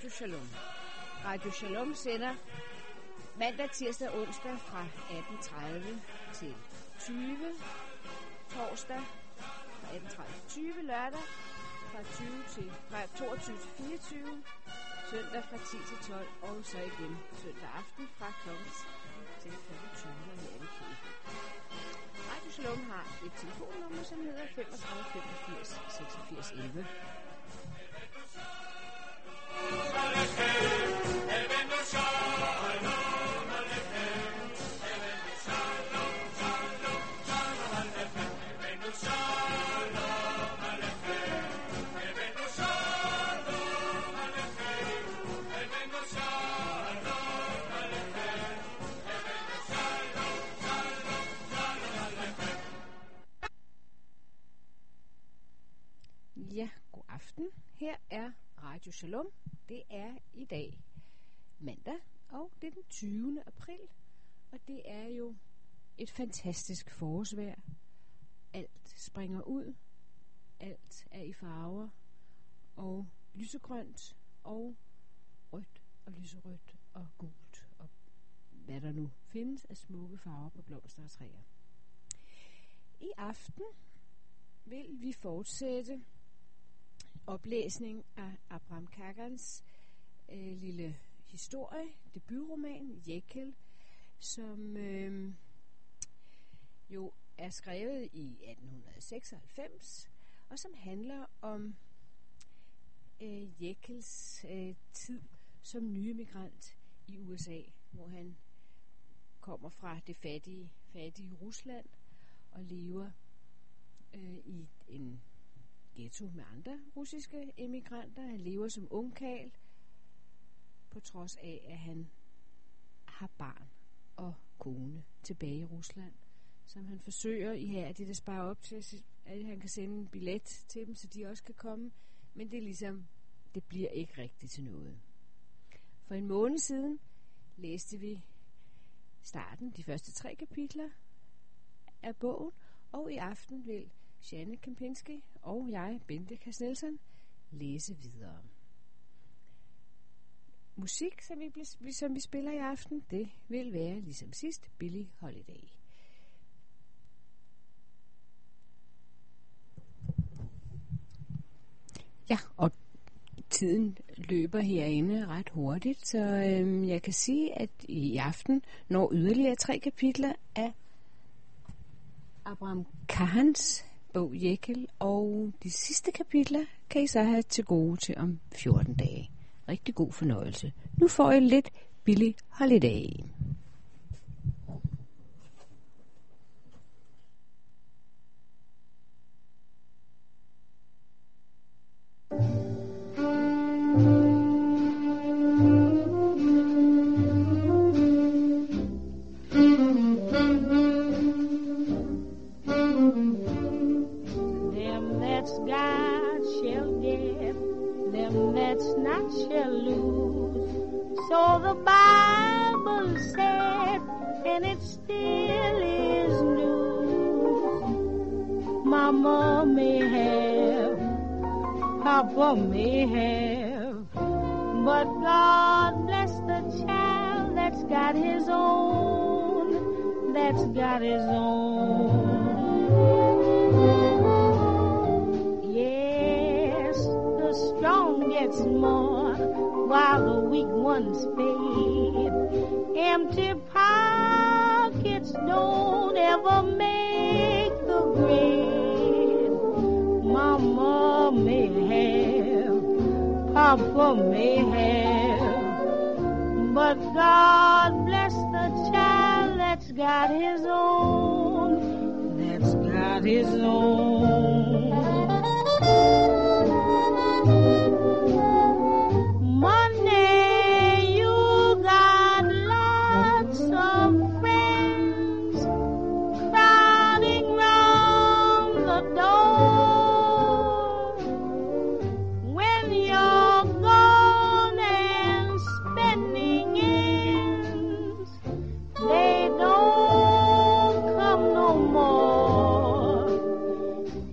Radio Shalom. Radio Shalom sender mandag, tirsdag og onsdag fra 18:30 til 20. Torsdag fra 18:30 til 20. Lørdag fra 22 til 24. Søndag fra 10 til 12. Og så igen søndag aften fra kl. til kl. 20. Radio Shalom har et telefonnummer, som hedder 35 85 86 11. Ja, god aften. Her er Radio Shalom. Det er i dag mandag, og det er den 20. april, og det er jo et fantastisk forårsvejr. Alt springer ud, alt er i farver, og lysegrønt, og rødt, og lyserødt, og gult, og hvad der nu findes af smukke farver på blomster og træer. I aften vil vi fortsætte oplæsning af Abraham Kagans lille historie, debutroman Jekyll, som jo er skrevet i 1896, og som handler om Jekylls tid som nye migrant i USA, hvor han kommer fra det fattige Rusland og lever i en ghetto med andre russiske emigranter. Han lever som ungkarl, på trods af, at han har barn og kone tilbage i Rusland, som han forsøger ihærdigt at spare op til, at han kan sende en billet til dem, så de også kan komme. Men det er ligesom, det bliver ikke rigtigt til noget. For en måned siden læste vi starten, de første 3 kapitler af bogen, og i aften vil Janne Kempinski og jeg, Bente Kast-Nielsen, læse videre. Musik, som vi spiller i aften, det vil være ligesom sidst Billie Holiday. Ja, og tiden løber herinde ret hurtigt, så jeg kan sige, at i aften når yderligere 3 kapitler af Abraham Kagans bog Jekyll, og de sidste kapitler kan I så have til gode til om 14 dage. Rigtig god fornøjelse. Nu får I lidt Billie Holiday. So the Bible said, and it still is news. Mama may have, Papa may have, but God bless the child that's got his own, that's got his own. Yes, the strong gets more while the weak ones fade. Empty pockets don't ever make the grade. Mama may have, Papa may have, but God bless the child that's got his own, that's got his own.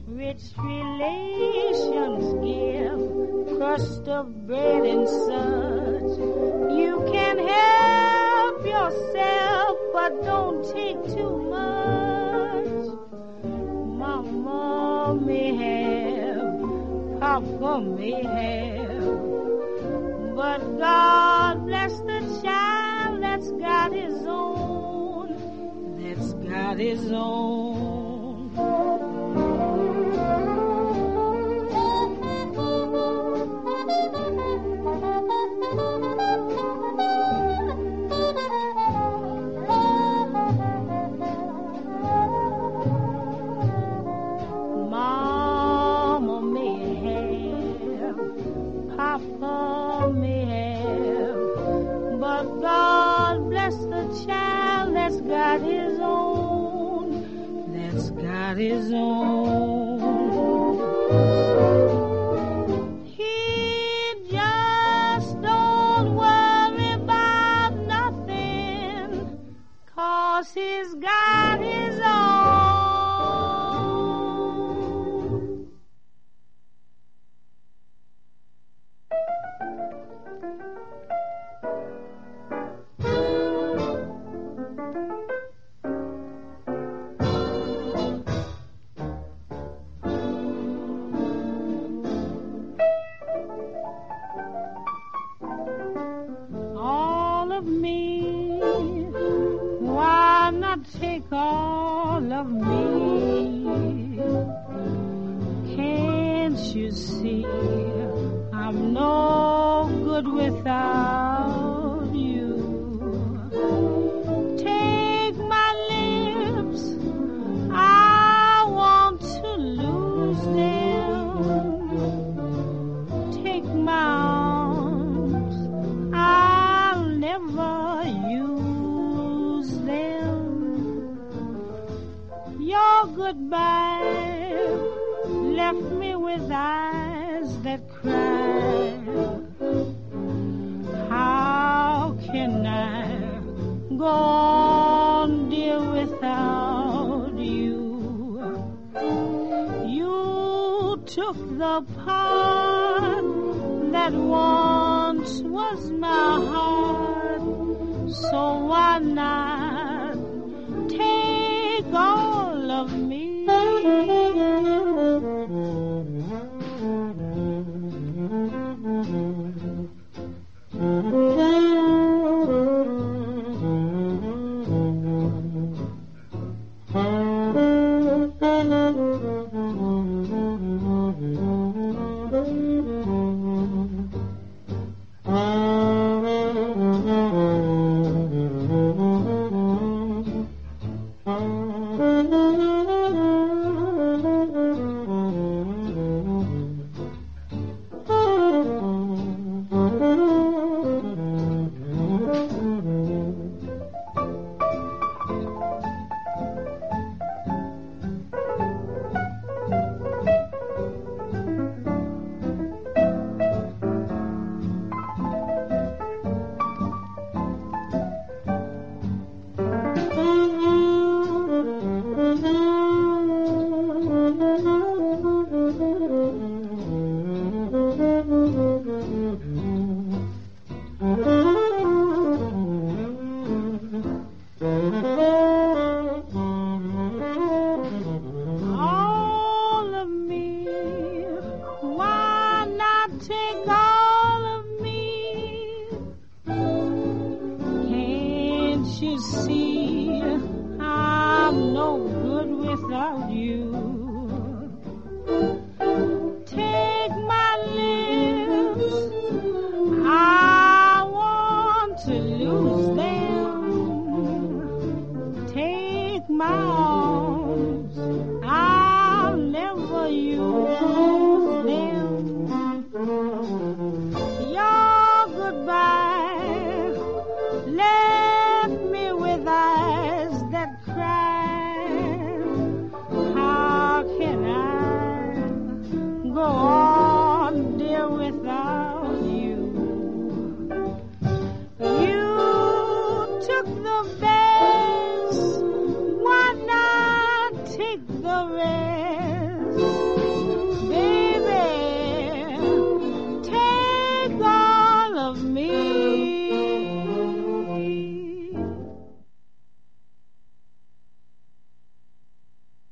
Crust of bread and sun. but don't take too much. Mama may have, Papa may have, but God bless the child that's got his own, that's got his own. Mama may have, Papa may have, but God bless the child that's got his own, that's got his own. He just don't worry about nothing, 'cause he's got his own. All of me, why not take all of me? Can't you see I'm no good without you? Take my lips, I want to lose them. Take my arms, I'll never use them. Your goodbye left me with eyes that cry. How can I go on, dear, without you? You took the part that once was my heart, so why not take all of me?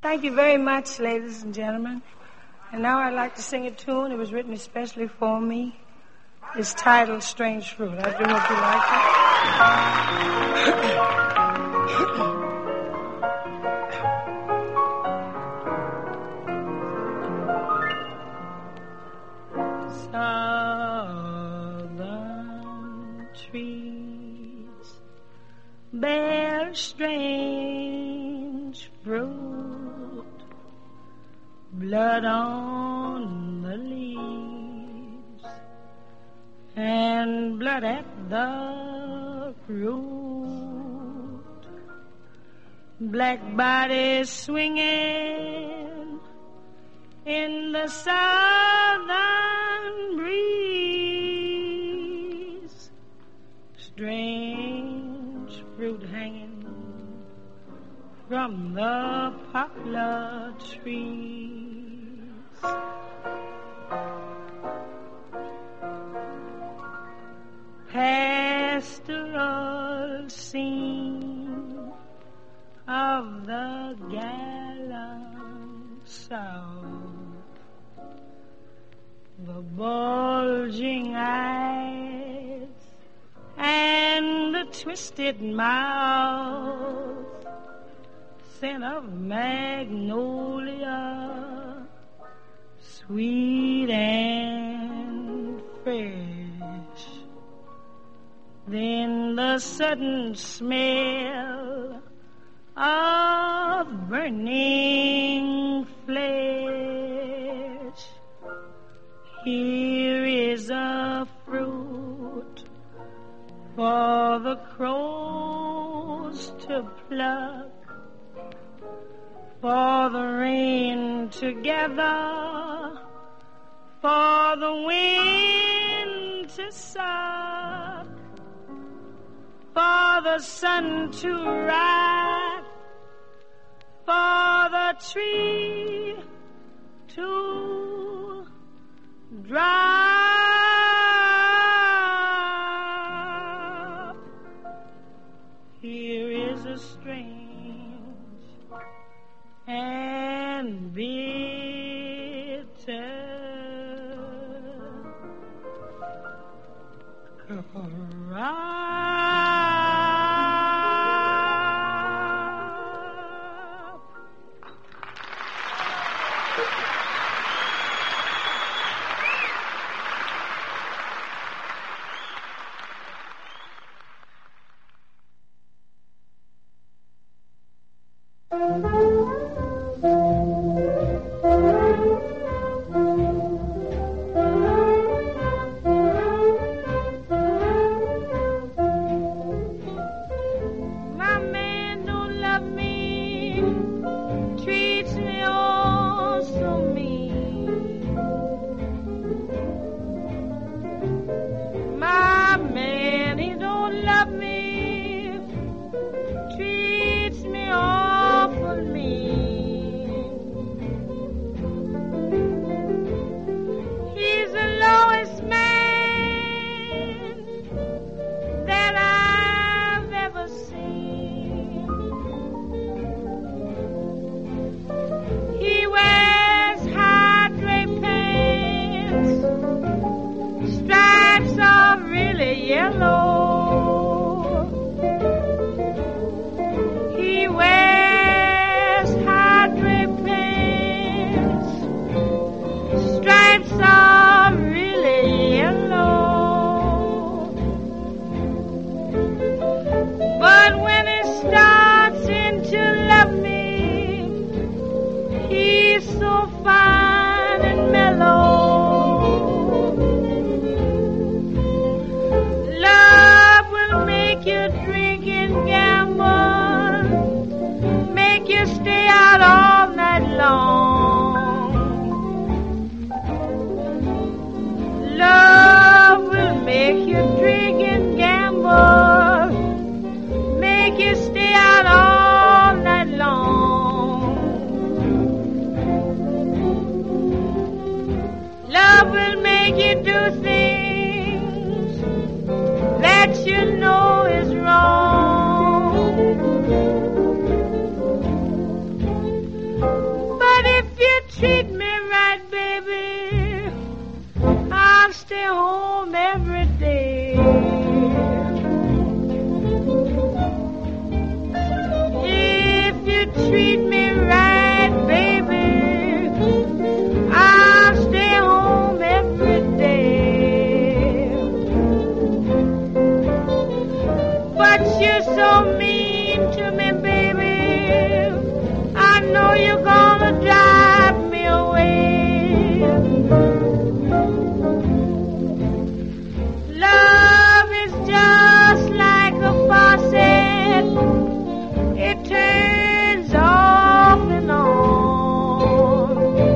Thank you very much, ladies and gentlemen. And now I'd like to sing a tune. It was written especially for me. It's titled Strange Fruit. I do hope you like it. Southern trees bear strange fruit, blood on the leaves and blood at the root, black bodies swinging in the southern breeze, strange fruit hanging from the poplar trees. Pastoral scene of the gallant South, the bulging eyes and the twisted mouth, scent of magnolia, sweet and fresh. Then the sudden smell of burning flesh. Here is a fruit for the crows to pluck, for the rain to gather, for the wind to suck, for the sun to rise, for the tree to drop. Here is a strange and bitter cry. know you're gonna drive me away. Love is just like a faucet. It turns off and on.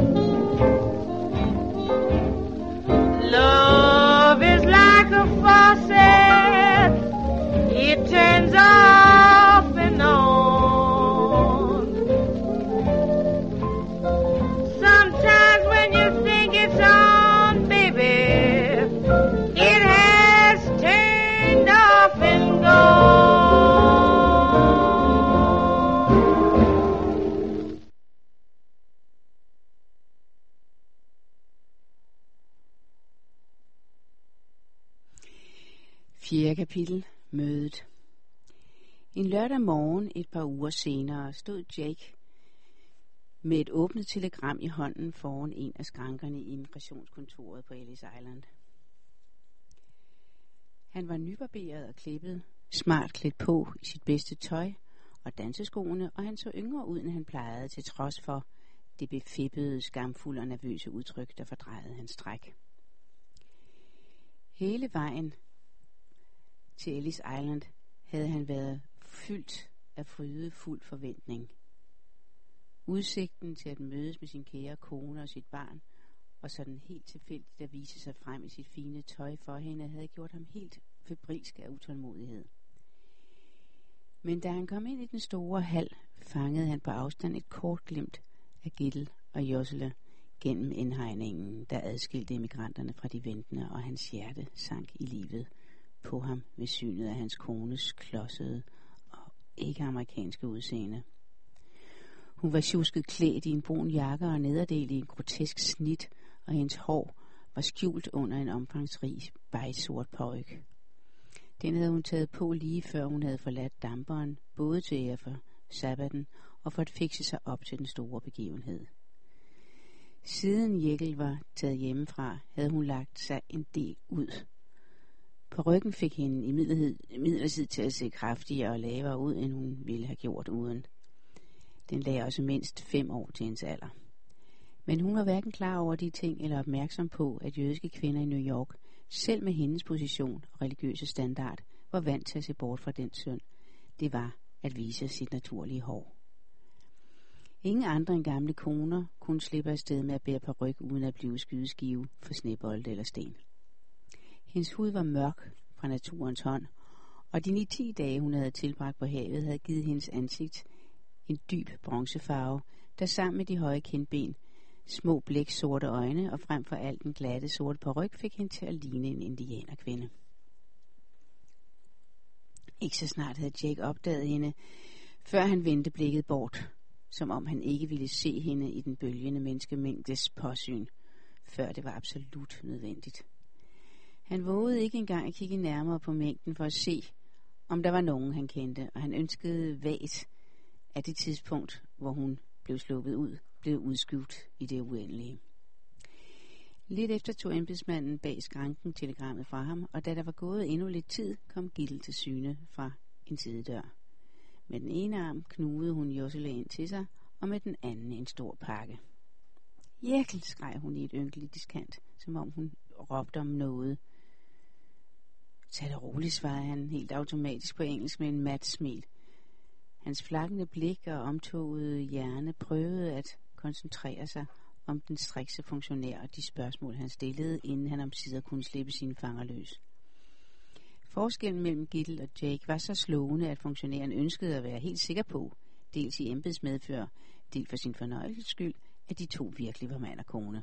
Love is like a faucet. It turns off and on. Sometimes when you think it's on, baby, it has turned off and gone. Fjerde kapitel. Mødet. En lørdag morgen et par uger senere stod Jake med et åbnet telegram i hånden foran en af skrankerne i immigrationskontoret på Ellis Island. Han var nybarberet og klippet, smart klædt på i sit bedste tøj og danseskoene, og han så yngre ud, end han plejede, til trods for det befippede, skamfulde og nervøse udtryk, der fordrejede hans træk. Hele vejen til Ellis Island havde han været fyldt af frydefuld forventning. Udsigten til at mødes med sin kære kone og sit barn, og sådan helt tilfældigt at vise sig frem i sit fine tøj for hende, havde gjort ham helt febrilsk af utålmodighed. Men da han kom ind i den store hal, fangede han på afstand et kort glimt af Gittel og Jossele gennem indhegningen, der adskilte emigranterne fra de ventende, og hans hjerte sank i livet på ham ved synet af hans kones klodsede og ikke-amerikanske udseende. Hun var tjusket klædt i en brun jakke og nederdel i en grotesk snit, og hendes hår var skjult under en omfangsrig bejsort paryk. Den havde hun taget på lige før hun havde forladt damperen, både til ære for sabbaten og for at fikse sig op til den store begivenhed. Siden Jekyll var taget hjemmefra, havde hun lagt sig en del ud. Parykken fik hende imidlertid til at se kraftigere og lavere ud, end hun ville have gjort uden. Den lagde også mindst 5 år til hendes alder. Men hun var hverken klar over de ting eller opmærksom på, at jødiske kvinder i New York, selv med hendes position og religiøse standard, var vant til at se bort fra den synd. Det var at vise sit naturlige hår. Ingen andre end gamle koner kunne slippe afsted med at bære paryk uden at blive skydeskive for snebolde eller sten. Hendes hud var mørk fra naturens hånd, og de 9-10 dage, hun havde tilbragt på havet, havde givet hendes ansigt en dyb bronzefarve, der sammen med de høje kindben, små blæksorte øjne og frem for alt den glatte sorte paryk fik hende til at ligne en indianerkvinde. Ikke så snart havde Jake opdaget hende, før han vendte blikket bort, som om han ikke ville se hende i den bølgende menneskemængdes påsyn, før det var absolut nødvendigt. Han vågede ikke engang at kigge nærmere på mængden for at se, om der var nogen, han kendte, og han ønskede vagt, at det tidspunkt, hvor hun blev sluppet ud, blev udskudt i det uendelige. Lidt efter tog embedsmanden bag skranken telegrammet fra ham, og da der var gået endnu lidt tid, kom Gittel til syne fra en sidedør. Med den ene arm knugede hun Jossele ind til sig, og med den anden en stor pakke. Jekyll, skreg hun i et ynkeligt diskant, som om hun råbte om noget. Tag det roligt, svarede han helt automatisk på engelsk med en mat smil. Hans flakkende blik og omtogede hjerne prøvede at koncentrere sig om den strikse funktionær og de spørgsmål, han stillede, inden han omsider kunne slippe sine fanger løs. Forskellen mellem Gittel og Jake var så slående, at funktionæren ønskede at være helt sikker på, dels i embedsmedfør, dels for sin fornøjelses skyld, at de to virkelig var mand og kone.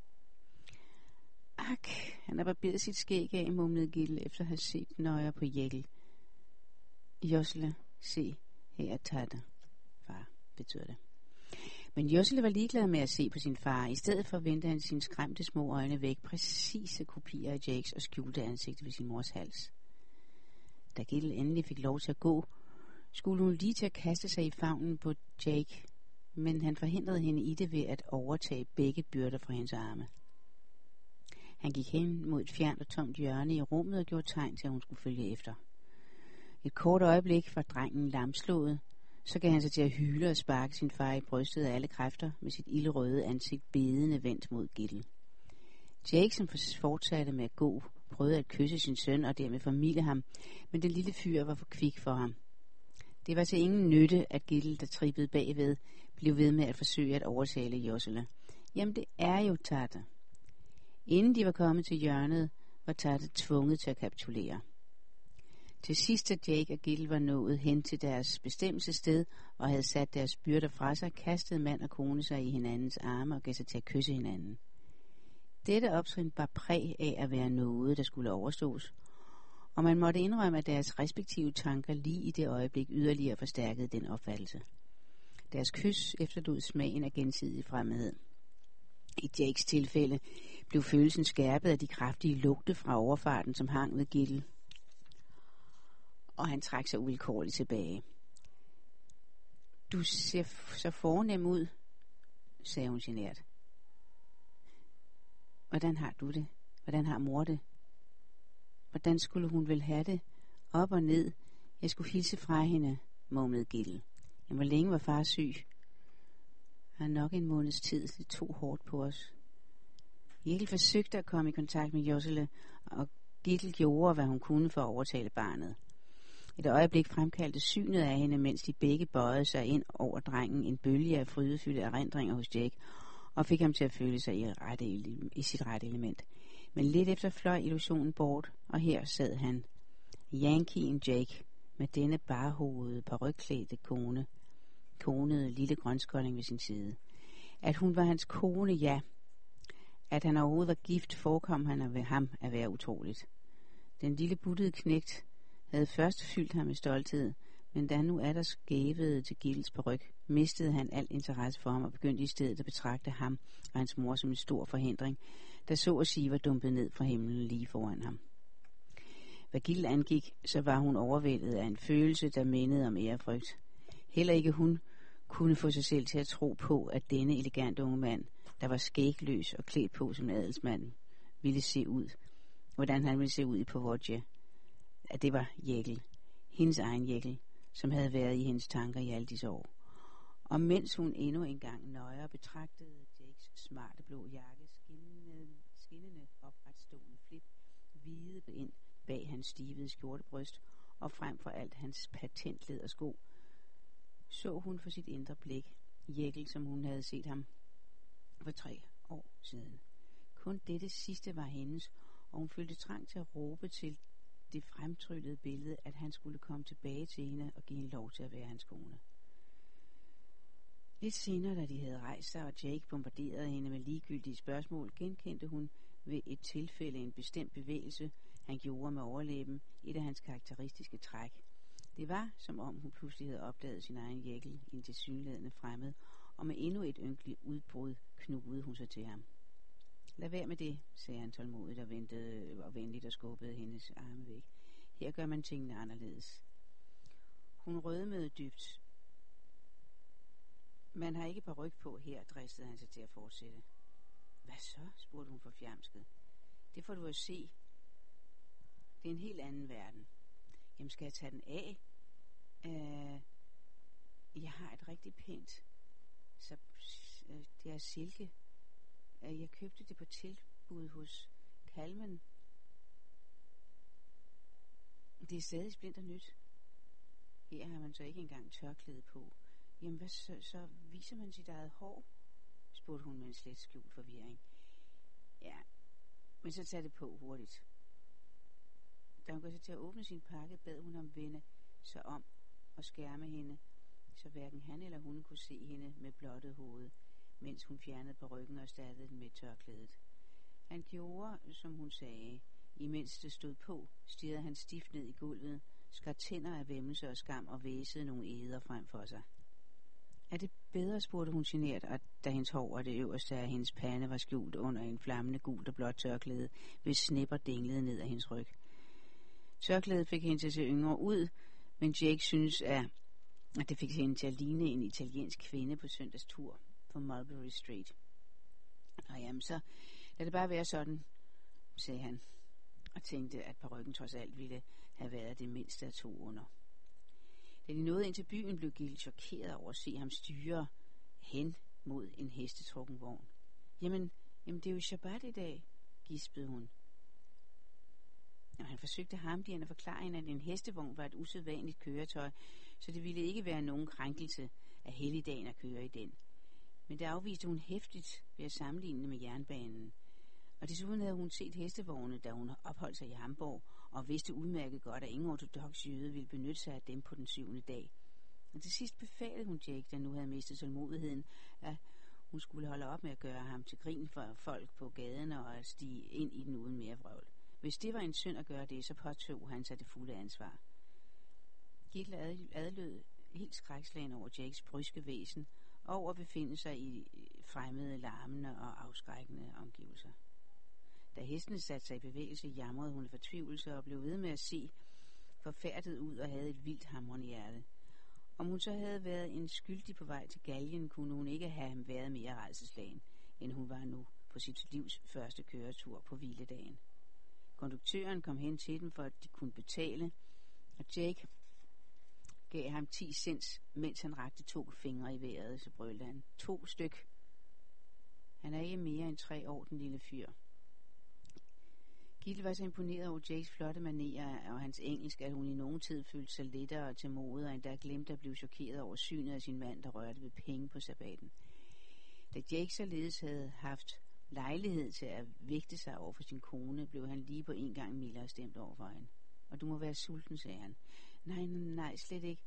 Ak, han har barberet sit skæg af, mumlede Gittel efter at have set nøje på Jekyll. Jossele, se, her tager det, far, betyder det. Men Jossele var ligeglad med at se på sin far. I stedet for vendte han sine skræmte små øjne væk, præcise kopier af Jakes og skjulte ansigtet ved sin mors hals. Da Gittel endelig fik lov til at gå, skulle hun lige til at kaste sig i favnen på Jake, men han forhindrede hende i det ved at overtage begge byrder fra hendes arme. Han gik hen mod et fjernt og tomt hjørne i rummet og gjorde tegn til, at hun skulle følge efter. Et kort øjeblik var drengen lamslået, Så gav han sig til at hyle og sparke sin far i brystet af alle kræfter, med sit ildrøde ansigt bedende vendt mod Gittel. Jake, som fortsatte med at gå, prøvede at kysse sin søn og dermed formilde ham, men den lille fyr var for kvik for ham. Det var til ingen nytte, at Gittel, der trippede bagved, blev ved med at forsøge at overtale Jossele. Jamen det er jo Tate. Inden de var kommet til hjørnet, var Tate tvunget til at kapitulere. Til sidst, da Jake og Gittel var nået hen til deres bestemmelsessted og havde sat deres byrder fra sig, kastede mand og kone sig i hinandens arme og gav sig til at kysse hinanden. Dette optrin bar præg af at være noget, der skulle overstås, og man måtte indrømme, at deres respektive tanker lige i det øjeblik yderligere forstærkede den opfattelse. Deres kys efterlod smagen af gensidig fremmedhed. I Jakes tilfælde blev følelsen skærpet af de kraftige lugte fra overfarten, som hang ved Gittel, og han trak sig uvilkårligt tilbage. Du ser så fornem ud, sagde hun genert. Hvordan har du det? Hvordan har mor det? Hvordan skulle hun vel have det? Op og ned. Jeg skulle hilse fra hende, mumlede Gittel. Hvor længe var far syg? Han nok en måneds tid. Det tog hårdt på os. Gittel forsøgte at komme i kontakt med Jossele, og Gittel gjorde, hvad hun kunne for at overtale barnet. Et øjeblik fremkaldte synet af hende, mens de begge bøjede sig ind over drengen, en bølge af frydefyldte erindringer hos Jake, og fik ham til at føle sig i sit rette element. Men lidt efter fløj illusionen bort, og her sad han, Yankeen Jake, med denne barhovedede, parykklædte konede lille grønskolling ved sin side. At hun var hans kone, ja. At han overhovedet var gift, forekom han ved ham at være utroligt. Den lille buttede knægt havde først fyldt ham med stolthed, men da han nu atter skævede til Gittels paryk, mistede han al interesse for ham og begyndte i stedet at betragte ham og hans mor som en stor forhindring, der så at sige var dumpet ned fra himlen lige foran ham. Hvad Gittel angik, så var hun overvældet af en følelse, der mindede om ærefrygt. Heller ikke hun kunne få sig selv til at tro på, at denne elegante unge mand, der var skægløs og klædt på som adelsmand, ville se ud. Hvordan han ville se ud i Povodje. At det var Jekyll, hendes egen Jekyll, som havde været i hendes tanker i alle disse år. Og mens hun endnu engang nøjere betragtede Jakes smarte blå jakke, skinnende opretstående flip, hvide ind bag hans stivede skjortebryst, og frem for alt hans patentled og sko, så hun for sit indre blik Jekyll, som hun havde set ham for 3 år siden. Kun dette sidste var hendes, og hun følte trang til at råbe til det fremtryllede billede, at han skulle komme tilbage til hende og give hende lov til at være hans kone. Lidt senere, da de havde rejst sig, og Jake bombarderede hende med ligegyldige spørgsmål, genkendte hun ved et tilfælde en bestemt bevægelse, han gjorde med overlæben, et af hans karakteristiske træk. Det var, som om hun pludselig havde opdaget sin egen Jekyll i en tilsyneladende fremmed, og med endnu et ynkeligt udbrud knugede hun sig til ham. Lad være med det, sagde han tålmodigt og ventede og venligt og skubbede hendes arme væk. Her gør man tingene anderledes. Hun rødmede dybt. Man har ikke paryk på her, dristede han sig til at fortsætte. Hvad så? Spurgte hun forfjamsket. Det får du at se. Det er en helt anden verden. Jamen, skal jeg tage den af? Jeg har et rigtig pænt. Så det er silke. Jeg købte det på tilbud hos Kalmen. Det er stadig splinter nyt. Her har man så ikke engang tørklæde på. Jamen, hvad så viser man sit eget hår? Spurgte hun med en slet skjult forvirring. Ja, men så tag det på hurtigt. Da hun går så til at åbne sin pakke, bad hun ham vende sig om og skærme hende, så hverken han eller hun kunne se hende med blottet hoved, mens hun fjernede parykken og erstattede den med tørklædet. Han gjorde, som hun sagde. Imens det stod på, stirrede han stift ned i gulvet, skar tænder af væmmelse og skam og væsede nogle eder frem for sig. Er det bedre, spurgte hun genert, og da hendes hår og det øverste af hendes pande var skjult under en flammende gult og blåt tørklæde, hvis snipper dinglede ned af hendes ryg. Tørklædet fik hende til at se yngre ud, men Jake synes, at det fik hende til at ligne en italiensk kvinde på søndagstur på Mulberry Street. Og jamen så, lad det bare være sådan, sagde han, og tænkte, at parykken trods alt ville have været det mindste af 2 under. Da de nåede ind til byen, blev Gitte chokeret over at se ham styre hen mod en hestetrukken vogn. Jamen, det er jo Shabbat i dag, gispede hun. Og han forsøgte harmdirrende at forklare hende, at en hestevogn var et usædvanligt køretøj, så det ville ikke være nogen krænkelse af helligdagen at køre i den. Men det afviste hun heftigt ved at sammenligne det med jernbanen. Og desuden havde hun set hestevogne, da hun opholdt sig i Hamburg, og vidste udmærket godt, at ingen ortodox jøde ville benytte sig af dem på den 7. dag. Og til sidst befalede hun Jake, der nu havde mistet tålmodigheden, at hun skulle holde op med at gøre ham til grin for folk på gaden og at stige ind i den uden mere vrøvl. Hvis det var en synd at gøre det, så påtog han sig det fulde ansvar. Gittel adlød helt skrækslagen over Jakes bryske væsen, og over at befinde sig i fremmede, larmende og afskrækkende omgivelser. Da hestene satte sig i bevægelse, jamrede hun fortvivlelse og blev ved med at se forfærdet ud og havde et vildt hamrende hjerte. Om hun så havde været en skyldig på vej til galgen, kunne hun ikke have været mere rædselsslagen, end hun var nu på sit livs første køretur på hviledagen. Konduktøren kom hen til dem, for at de kunne betale, og Jake gav ham 10 cents, mens han rakte 2 fingre i vejret, så brølte han. 2 styk. Han er ikke mere end 3 år, den lille fyr. Gitte var så imponeret over Jakes flotte manerer og hans engelsk, at hun i nogen tid følte sig lettere til mode, og endda glemte at blive chokeret over synet af sin mand, der rørte ved penge på sabbaten. Da Jake således havde haft lejlighed til at vægte sig over for sin kone, blev han lige på en gang mildere stemt over for hende. Og du må være sulten, sagde han. Nej, slet ikke.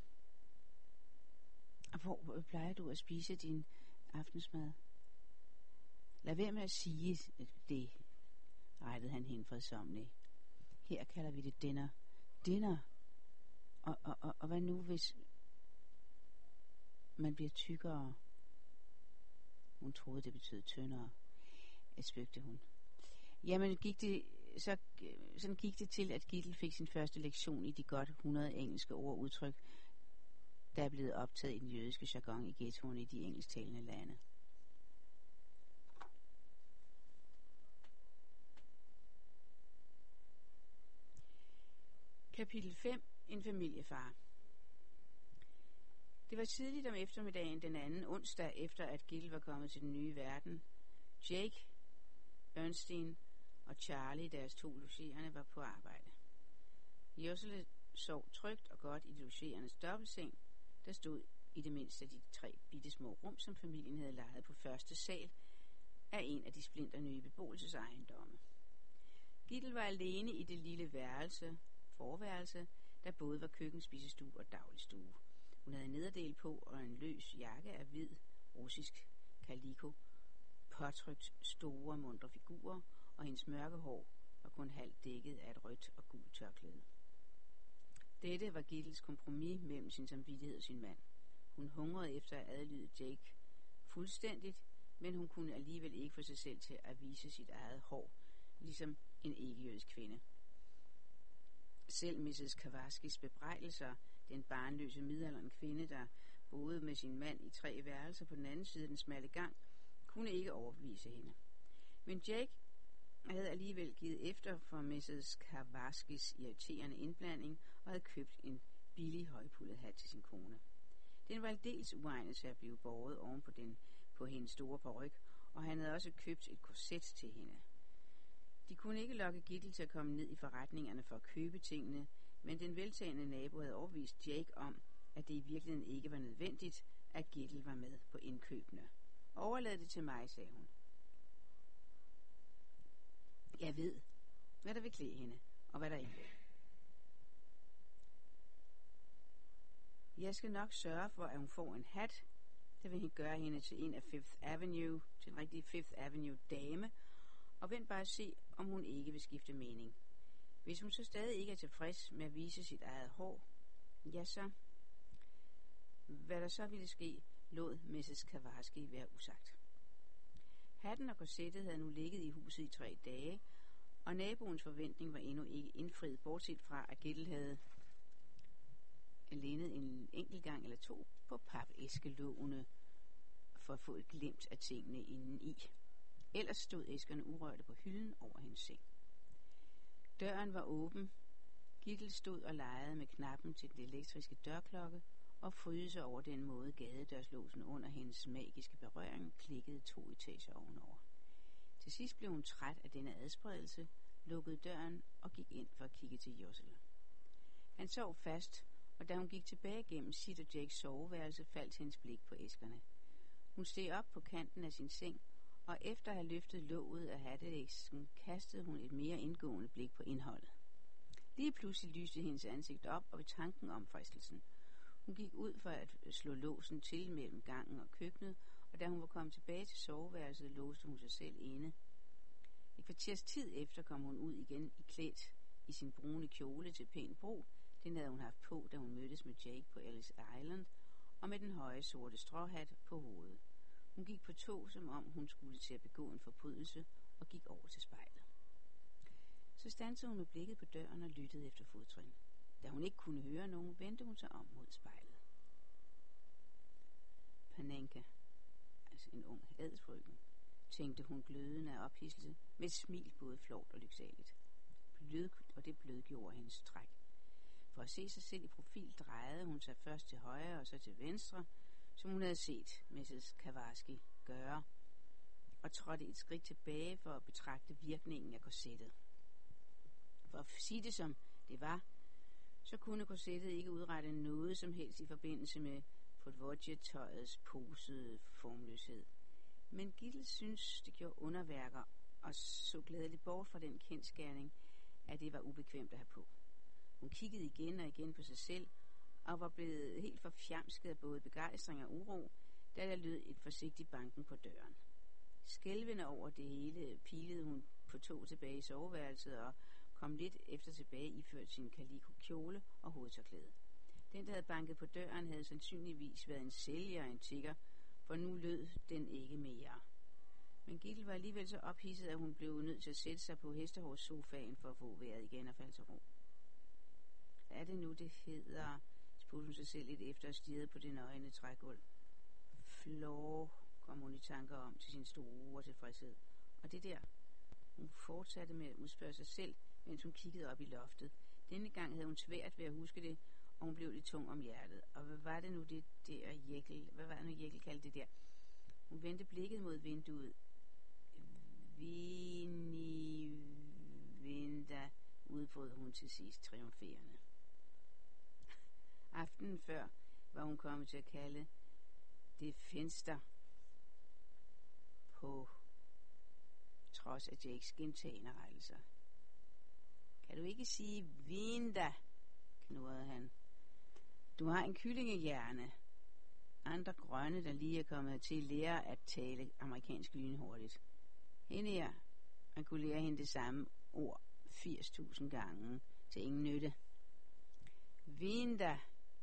Hvor plejer du at spise din aftensmad? Lad være med at sige det, rettede han hende fredsomligt. Her kalder vi det dinner. Dinner? Og hvad nu, hvis man bliver tykkere? Hun troede, det betød tyndere, spøgte hun. Jamen, sådan gik det til, at Gittel fik sin første lektion i de godt 100 engelske ord og udtryk, der er blevet optaget i den jødiske jargon i ghettoerne i de engelsktalende lande. Kapitel 5. En familiefar. Det var tidligt om eftermiddagen den anden onsdag, efter at Gittel var kommet til den nye verden. Jake, Ernestine og Charlie, deres 2 logerende, var på arbejde. Jossele sov trygt og godt i de logerende dobbeltseng, der stod i det mindste de 3 bittesmå rum, som familien havde lejet på første sal af en af de splinternye beboelsesejendomme. Gittel var alene i det lille forværelse, der både var køkken, spisestue og dagligstue. Hun havde en nederdel på og en løs jakke af hvid russisk kaliko, påtrykt store, muntre figurer, og hendes mørke hår var kun halvt dækket af et rødt og gult tørklæde. Dette var Gittels kompromis mellem sin samvittighed og sin mand. Hun hungrede efter at adlyde Jake fuldstændigt, men hun kunne alligevel ikke få sig selv til at vise sit eget hår, ligesom en ikke-jødisk kvinde. Selv Mrs. Kavaskis bebrejdelser, den barnløse midaldrende kvinde, der boede med sin mand i 3 værelser på den anden side af den smalle gang, kunne ikke overbevise hende. Men Jake havde alligevel givet efter for Mrs. Kavaskis irriterende indblanding og havde købt en billig højpullet hat til sin kone. Den var aldeles uegnet til at blive båret oven på hendes store paryk, og han havde også købt et korset til hende. De kunne ikke lokke Gittel til at komme ned i forretningerne for at købe tingene, men den veltagende nabo havde overbevist Jake om, at det i virkeligheden ikke var nødvendigt, at Gittel var med på indkøbene. Overlad det til mig, sagde hun. Jeg ved, hvad der vil klæde hende, og hvad der ikke vil. Jeg skal nok sørge for, at hun får en hat, der vil gøre hende til en af Fifth Avenue, til en rigtig Fifth Avenue dame, og vent bare at se, om hun ikke vil skifte mening. Hvis hun så stadig ikke er tilfreds med at vise sit eget hår, ja så, hvad der så ville ske, lod Mrs. Kavaski være usagt. Hatten og korsettet havde nu ligget i huset i 3 dage, og naboens forventning var endnu ikke indfriet, bortset fra at Gittel havde lænet en enkelt gang eller 2 på papæskelågene for at få et glimt af tingene indeni. Ellers stod æskerne urørte på hylden over hendes seng. Døren var åben. Gittel stod og legede med knappen til den elektriske dørklokke og frydede sig over den måde gadedørslåsen under hendes magiske berøring klikkede 2 etager ovenover. Til sidst blev hun træt af denne adspredelse, lukkede døren og gik ind for at kigge til Jossel. Han sov fast, og da hun gik tilbage gennem sit og Jakes soveværelse, faldt hendes blik på æskerne. Hun steg op på kanten af sin seng, og efter at have løftet låget af hatteæsken, kastede hun et mere indgående blik på indholdet. Lige pludselig lyste hendes ansigt op, og ved tanken om fristelsen. Hun gik ud for at slå låsen til mellem gangen og køkkenet, og da hun var kommet tilbage til soveværelset, låste hun sig selv inde. Et kvarters tid efter kom hun ud igen klædt i sin brune kjole til pæn brug. Den havde hun haft på, da hun mødtes med Jake på Ellis Island, og med den høje sorte stråhat på hovedet. Hun gik på tå, som om hun skulle til at begå en forbrydelse, og gik over til spejlet. Så standsede hun med blikket på døren og lyttede efter fodtrin. Da hun ikke kunne høre nogen, vendte hun sig om mod spejlet. Panenka, altså en ung adelsfrøken, tænkte hun glødende af ophidselse, med et smil både flovt og lyksaligt. Og det blødgjorde hendes træk. For at se sig selv i profil drejede hun sig først til højre og så til venstre, som hun havde set Mrs. Kavarski gøre, og trådte et skridt tilbage for at betragte virkningen af korsettet. For at sige det som det var, så kunne korsettet ikke udrette noget som helst i forbindelse med podvodjetøjets posede formløshed. Men Gittel synes, det gjorde underværker, og så glædeligt bort fra den kendsgerning, at det var ubekvemt at have på. Hun kiggede igen og igen på sig selv, og var blevet helt forfjamsket af både begejstring og uro, da der lød et forsigtigt banken på døren. Skælvende over det hele pilede hun på tå tilbage i soveværelset og kom lidt efter tilbage iført sin kaliko-kjole og hovedtørklæde. Den, der havde banket på døren, havde sandsynligvis været en sælger og en tigger, for nu lød den ikke mere. Men Gittel var alligevel så ophidset, at hun blev nødt til at sætte sig på hestehårssofaen for at få vejret igen og falde til ro. Er det nu, det hedder, spurgte hun sig selv lidt efter og stirrede på det nøgne trægulv. Flår, kom hun i tanker om til sin store tilfredshed. Og det der. Hun fortsatte med at udspørge sig selv, mens hun kiggede op i loftet. Denne gang havde hun svært ved at huske det, og hun blev lidt tung om hjertet. Og hvad var det nu det der Jekkel? Hvad var det nu Jekkel kaldte det der? Hun vendte blikket mod vinduet. Vinda, udbrød hun til sidst triumferende. Aftenen før var hun kommet til at kalde det fenster på trods af Jakes gentagne rettelser. Kan du ikke sige Vinda, knurrede han. Du har en kyllingehjerne. Andre grønne, der lige er kommet til, lærer at tale amerikansk lynhurtigt. Hende her, man kunne lære hende det samme ord 80.000 gange til ingen nytte. Vinda,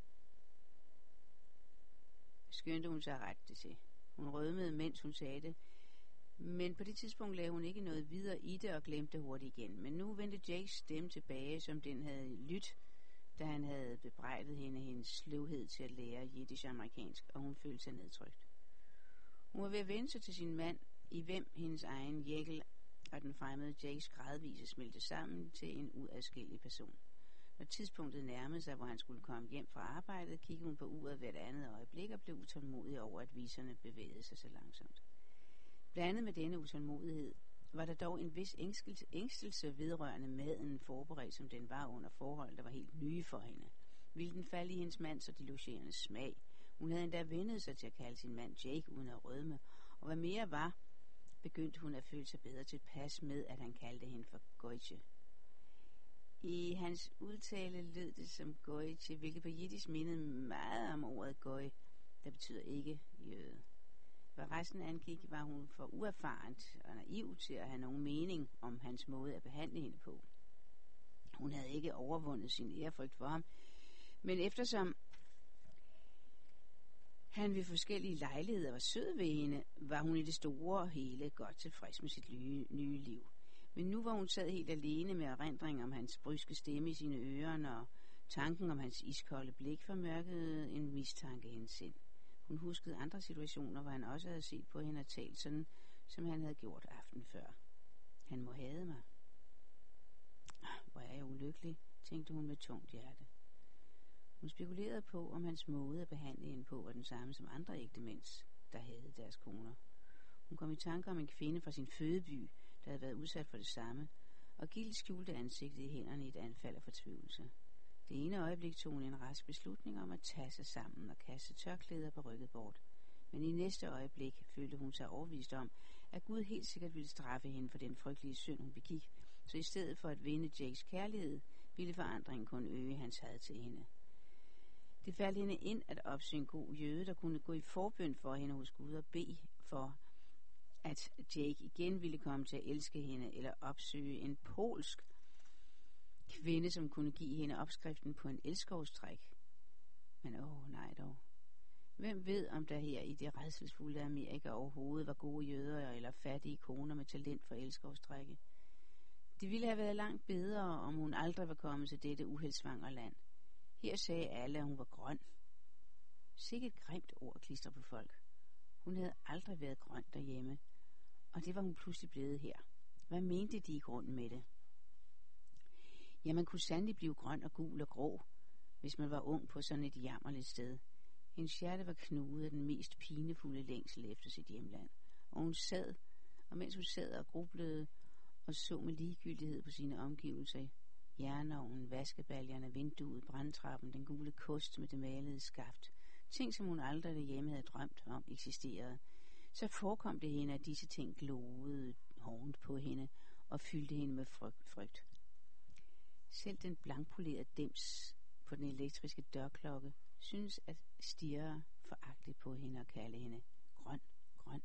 skyndte hun sig at rette det til. Hun rødmede, mens hun sagde det, men på det tidspunkt lagde hun ikke noget videre i det og glemte det hurtigt igen. Men nu vendte Jakes stemme tilbage, som den havde lyttet, da han havde bebrejdet hende hendes sløvhed til at lære jiddisch-amerikansk, og hun følte sig nedtrykt. Hun var ved at vende sig til sin mand, i hvem hendes egen Jekkel og den fremmede Jakes gradvise smelte sammen til en uadskillelig person. Når tidspunktet nærmede sig, hvor han skulle komme hjem fra arbejdet, kiggede hun på uret hvert andet øjeblik og blev utålmodig over, at viserne bevægede sig så langsomt. Blandet med denne utålmodighed var der dog en vis ængstelse vedrørende maden, forberedt som den var under forhold, der var helt nye for hende. Ville den falde i hendes mands og dilogerende smag? Hun havde endda vendet sig til at kalde sin mand Jake uden at rødme, og hvad mere var, begyndte hun at føle sig bedre tilpas med, at han kaldte hende for Goitje. I hans udtale lød det som Goitje, hvilket på jiddisch mindede meget om ordet Goy, der betyder ikke jøde. Hvad resten angik, var hun for uerfarent og naiv til at have nogen mening om hans måde at behandle hende på. Hun havde ikke overvundet sin ærefrygt for ham, men eftersom han ved forskellige lejligheder var sød ved hende, var hun i det store og hele godt tilfreds med sit nye liv. Men nu var hun sad helt alene med erindring om hans bryske stemme i sine ører, og tanken om hans iskolde blik formørkede en mistanke i hendes sind. Hun huskede andre situationer, hvor han også havde set på hende og talt sådan, som han havde gjort aften før. Han må hade mig. Hvor er jeg ulykkelig, tænkte hun med tungt hjerte. Hun spekulerede på, om hans måde at behandle hende på var den samme som andre ægtemænds, der havde deres koner. Hun kom i tanke om en kvinde fra sin fødeby, der havde været udsat for det samme, og Gild skjulte ansigtet i hænderne i et anfald af fortvivlelse. Det ene øjeblik tog hun en rask beslutning om at tage sig sammen og kaste tørklæder på rykket bort. Men i næste øjeblik følte hun sig overbevist om, at Gud helt sikkert ville straffe hende for den frygtelige synd, hun begik, så i stedet for at vinde Jakes kærlighed, ville forandringen kun øge hans had til hende. Det faldt hende ind at opsøge en god jøde, der kunne gå i forbøn for hende hos Gud og bede for, at Jake igen ville komme til at elske hende, eller opsøge en polsk kvinde, som kunne give hende opskriften på en elskovstræk. Men nej dog. Hvem ved, om der her i det rædselsfulde Amerika overhovedet var gode jøder eller fattige koner med talent for elskovstrække? Det ville have været langt bedre, om hun aldrig var kommet til dette uheldsvangre land. Her sagde alle, at hun var grøn. Sikkert et grimt ord klister på folk. Hun havde aldrig været grøn derhjemme, og det var hun pludselig blevet her. Hvad mente de i grunden med det? Ja, man kunne sandelig blive grøn og gul og grå, hvis man var ung på sådan et jammerligt sted. Hendes hjerte var knuget af den mest pinefulde længsel efter sit hjemland, og mens hun sad og grublede og så med ligegyldighed på sine omgivelser, jernovnen, vaskebaljerne, vinduet, brandtrappen, den gule kost med det malede skaft, ting som hun aldrig derhjemme havde drømt om eksisterede, så forekom det hende, at disse ting gloede hårdt på hende og fyldte hende med frygt. Selv den blankpolerede dims på den elektriske dørklokke synes at stirre foragteligt på hende og kalde hende grøn, grøn.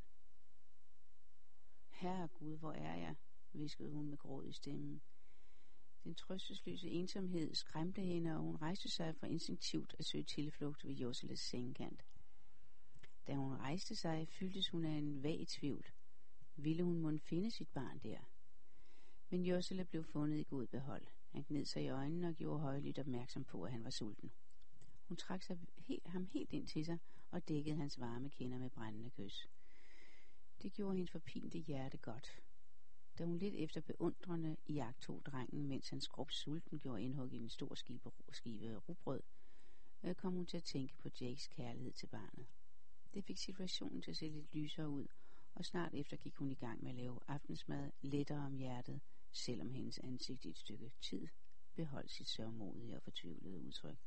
Herre Gud, hvor er jeg? Hviskede hun med gråd i stemmen. Den trøstesløse ensomhed skræmte hende, og hun rejste sig for instinktivt at søge tilflugt ved Joseles sengekant. Da hun rejste sig, fyldtes hun af en vag tvivl. Ville hun måtte finde sit barn der? Men Josele blev fundet i god behold. Han gned sig i øjnene og gjorde højlydt opmærksom på, at han var sulten. Hun trak ham helt ind til sig og dækkede hans varme kinder med brændende kys. Det gjorde hendes forpinte hjerte godt. Da hun lidt efter beundrende iagttog drengen, mens han sulten gjorde indhug i en stor skive rugbrød, kom hun til at tænke på Jakes kærlighed til barnet. Det fik situationen til at se lidt lysere ud, og snart efter gik hun i gang med at lave aftensmad lettere om hjertet, selvom hendes ansigt i et stykke tid beholdt sit sørgmodige og fortvivlede udtryk.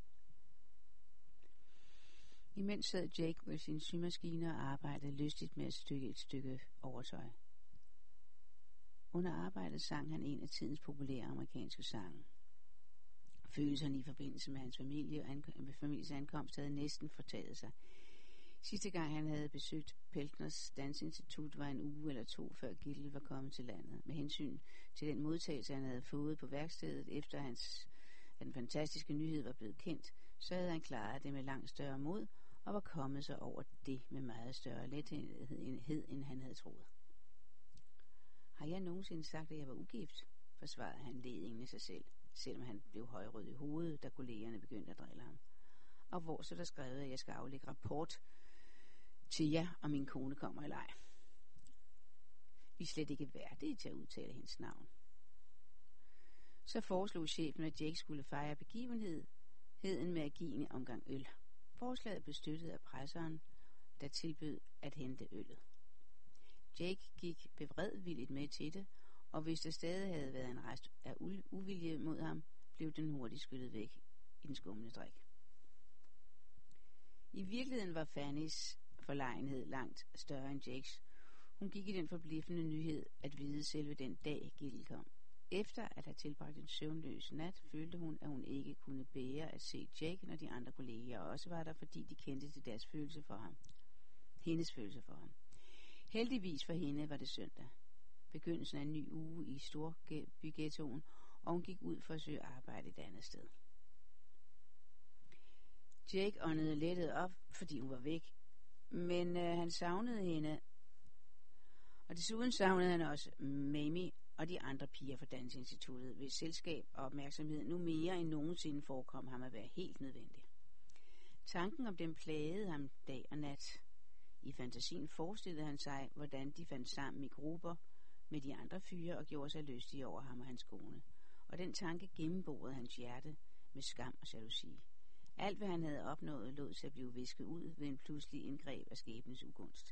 Imens sad Jake med sin symaskine og arbejdede lystigt med at stykke et stykke overtøj. Under arbejdet sang han en af tidens populære amerikanske sange. Følelserne i forbindelse med hans families ankomst havde næsten fortaget sig. Sidste gang han havde besøgt Peltners Dansinstitut var en uge eller to før Gill var kommet til landet. Med hensyn til den modtagelse han havde fået på værkstedet efter at den fantastiske nyhed var blevet kendt, så havde han klaret det med langt større mod og var kommet sig over det med meget større lethed end han havde troet. Har jeg nogensinde sagt, at jeg var ugift? Forsvarede han ledingen af sig selv, selvom han blev højrød i hovedet, da kollegerne begyndte at drille ham. Og hvor så der skrevet, at jeg skal aflægge rapport til jer, og min kone kommer i leg. Vi er slet ikke værdige til at udtale hendes navn. Så foreslog chefen, at Jake skulle fejre begivenheden med at give en omgang øl. Forslaget blev støttet af presseren, der tilbød at hente øllet. Jake gik beredvilligt med til det, og hvis der stadig havde været en rest af uvilje mod ham, blev den hurtigt skyllet væk i den skumle drik. I virkeligheden var Fannys forlegenhed langt større end Jakes. Hun gik i den forbløffende nyhed at vide selve den dag Gill kom. Efter at have tilbragt en søvnløs nat, følte hun, at hun ikke kunne bære at se Jake, når de andre kolleger også var der, fordi de kendte til deres følelse for ham. Hendes følelse for ham. Heldigvis for hende var det søndag. Begyndelsen af en ny uge i Storbyghettoen, og hun gik ud for at søge arbejde et andet sted. Jake åndede lettet op, fordi hun var væk, men han savnede hende, og desuden savnede han også Mamie og de andre piger fra Dansinstituttet, hvis selskab og opmærksomhed nu mere end nogensinde forekom ham at være helt nødvendig. Tanken om dem plagede ham dag og nat. I fantasien forestillede han sig, hvordan de fandt sammen i grupper med de andre fyre og gjorde sig lystige over ham og hans kone. og den tanke gennemborede hans hjerte med skam og jalousi. Alt, hvad han havde opnået, lod sig blive visket ud ved en pludselig indgreb af skæbnens ugunst.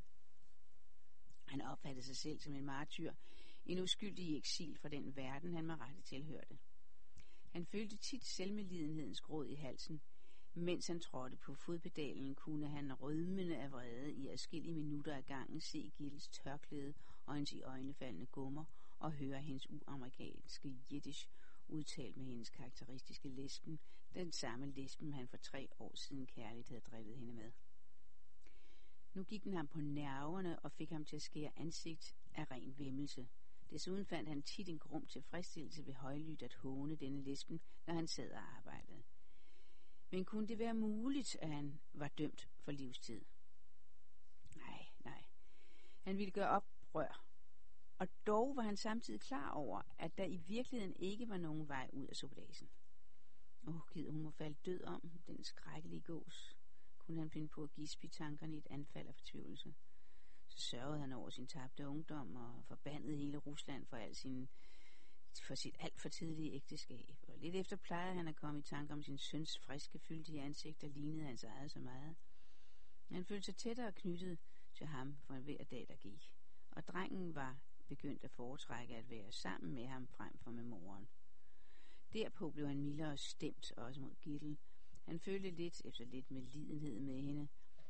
Han opfattede sig selv som en martyr, en uskyldig i eksil fra den verden, han med rette tilhørte. Han følte tit selvmedlidenhedens gråd i halsen. Mens han trådte på fodpedalen, kunne han rødmende af vrede i adskillige minutter ad gangen se Gilles tørklæde og hendes iøjnefaldende gummer og høre hendes uamerikanske jiddisch udtalt med hendes karakteristiske lesben, den samme lesben, han for 3 år siden kærligt havde drillet hende med. Nu gik den ham på nerverne og fik ham til at skære ansigt af ren væmmelse. Desuden fandt han tit en grum tilfredsstillelse ved højlydt at håne denne lesben, når han sad og arbejdede. Men kunne det være muligt, at han var dømt for livstid? Nej. Han ville gøre oprør. Og dog var han samtidig klar over, at der i virkeligheden ikke var nogen vej ud af suppedasen. Gider hun må falde død om, den skrækkelige gås, kunne han finde på at gispe i tankerne i et anfald af fortvivlelse. Så sørgede han over sin tabte ungdom og forbandede hele Rusland for sit alt for tidlige ægteskab. Og lidt efter plejede han at komme i tanke om sin søns friske, fyldige ansigt, der lignede hans eget så meget. Han følte sig tættere knyttet til ham for hver dag, der gik. Og drengen var begyndt at foretrække at være sammen med ham frem for med moren. Derpå blev han mildere stemt også mod Gittel. Han følte lidt efter lidt med lidenhed med hende,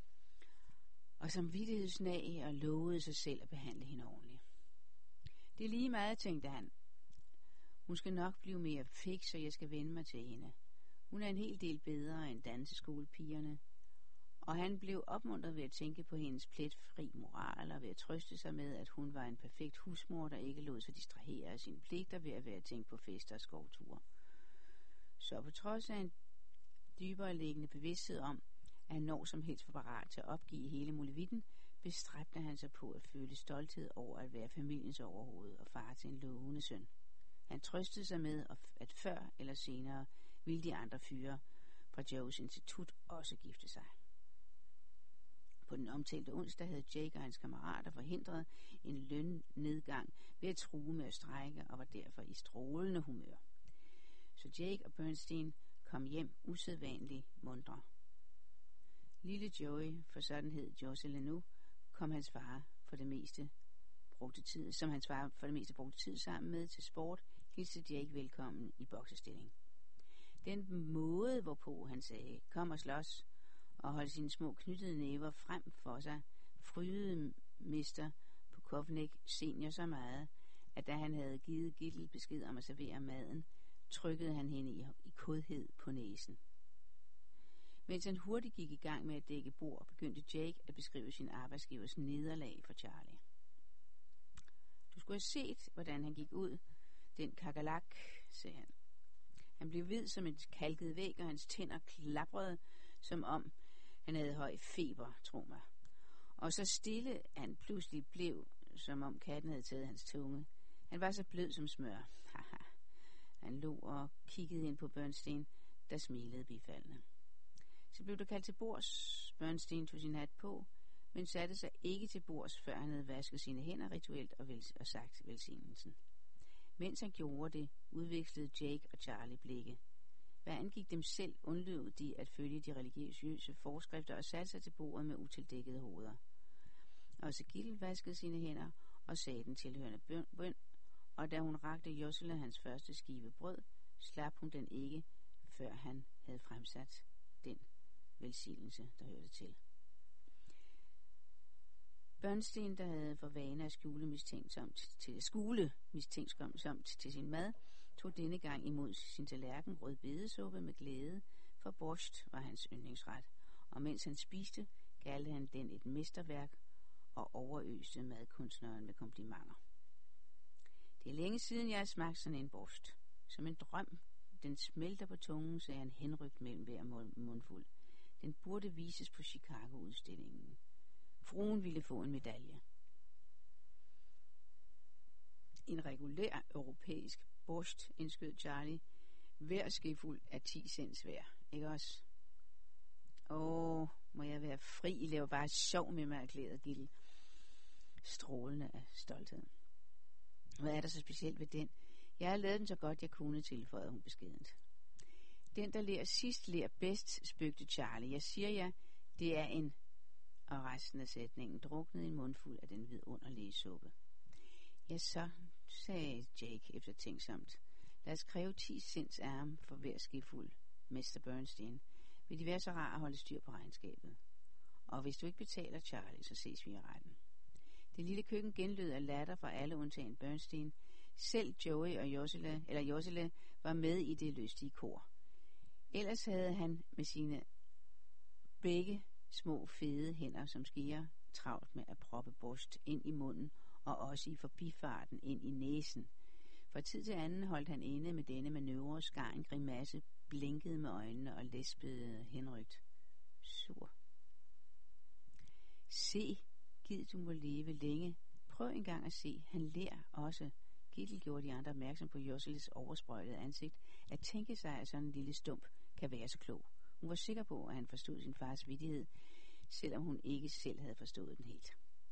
og samvittighedsnag og lovede sig selv at behandle hende ordentligt. Det er lige meget, tænkte han. Hun skal nok blive mere fik, så jeg skal vende mig til hende. Hun er en hel del bedre end danseskolepigerne, og han blev opmuntret ved at tænke på hendes pletfri moral og ved at trøste sig med, at hun var en perfekt husmor, der ikke lod sig distrahere af sine pligter ved at være tænkt på fester og skovture. Så på trods af en dybere liggende bevidsthed om, at han når som helst var parat til at opgive hele muligheden, bestræbte han sig på at føle stolthed over at være familiens overhoved og far til en lovende søn. Han trøstede sig med, at før eller senere ville de andre fyre fra Joes institut også gifte sig. På den omtalte onsdag havde Jake og hans kammerater forhindret en lønnedgang ved at true med at strejke og var derfor i strålende humør. Så Jake og Bernstein kom hjem usædvanligt muntre. Lille Joey, for sådan hed Jocelyn nu, som hans far for det meste brugte tid sammen med til sport, hilste Jake velkommen i boksestilling. Den måde, hvorpå han sagde, kom og slås, og holdt sine små knyttede næver frem for sig, frydede Mr. Pukovnik senior så meget, at da han havde givet Gittel besked om at servere maden, trykkede han hende i kodhed på næsen. Mens han hurtigt gik i gang med at dække bord, begyndte Jake at beskrive sin arbejdsgivers nederlag for Charlie. Du skulle have set, hvordan han gik ud, den kakerlak, sagde han. Han blev hvid som en kalket væg, og hans tænder klaprede, som om han havde høj feber, tro mig. Og så stille han pludselig blev, som om katten havde taget hans tunge. Han var så blød som smør. Haha. Han lå og kiggede ind på Bernstein, der smilede bifaldende. Så blev der kaldt til bords. Bernstein tog sin hat på, men satte sig ikke til bords, før han havde vasket sine hænder rituelt og sagt velsignelsen. Mens han gjorde det, udvekslede Jake og Charlie blikke. Hvad angik dem selv, undlod de at følge de religiøse forskrifter og satte sig til bordet med utildækkede hoveder. Også Gittel vaskede sine hænder og sagde den tilhørende bøn, og da hun rakte Jocelyn hans første skive brød, slap hun den ikke, før han havde fremsat den velsignelse, der hørte til. Bernstein, der havde for vane at skule mistænksomt til sin mad, tog denne gang imod sin tallerken rødbedesuppe med glæde, for borscht var hans yndlingsret, og mens han spiste, kaldte han den et mesterværk og overøste madkunstneren med komplimenter. Det er længe siden, jeg har smagt sådan en borscht. Som en drøm. Den smelter på tungen, sagde han henrygt mellem hver mundfuld. Den burde vises på Chicago-udstillingen. Fruen ville få en medalje. En regulær europæisk borscht, indskød Charlie. Hver skefuld er 10 cents hver, ikke også? Må jeg være fri? I laver bare sjov med mig, erklærede Gittel, strålende af stolthed. Hvad er der så specielt ved den? Jeg har lavet den så godt jeg kunne, tilføjede hun beskedent. Den, der lærer sidst, lærer bedst, spøgte Charlie. Jeg siger jer, det er en... Og resten af sætningen druknede en mundfuld af den vidunderlige suppe. Ja, så, sagde Jake eftertænksomt. Lad os kræve 10 cents af ham for hver skefuld, Mr. Bernstein. Vil de være så rar at holde styr på regnskabet? Og hvis du ikke betaler, Charlie, så ses vi i retten. Det lille køkken genlød af latter fra alle undtagen Bernstein. Selv Joey og Josele var med i det lystige kor. Ellers havde han med sine begge små fede hænder som skeer travlt med at proppe borst ind i munden og også i forbifarten ind i næsen. Fra tid til anden holdt han inde med denne manøvre, skar en grimasse, blinkede med øjnene og læspede henrygt. Sur. Se, gid du må leve længe. Prøv engang at se, han ler også. Gittel gjorde de andre opmærksom på Joseles oversprøjtede ansigt, at tænke sig, at sådan en lille stump kan være så klog. Hun var sikker på, at han forstod sin fars vittighed, selvom hun ikke selv havde forstået den helt.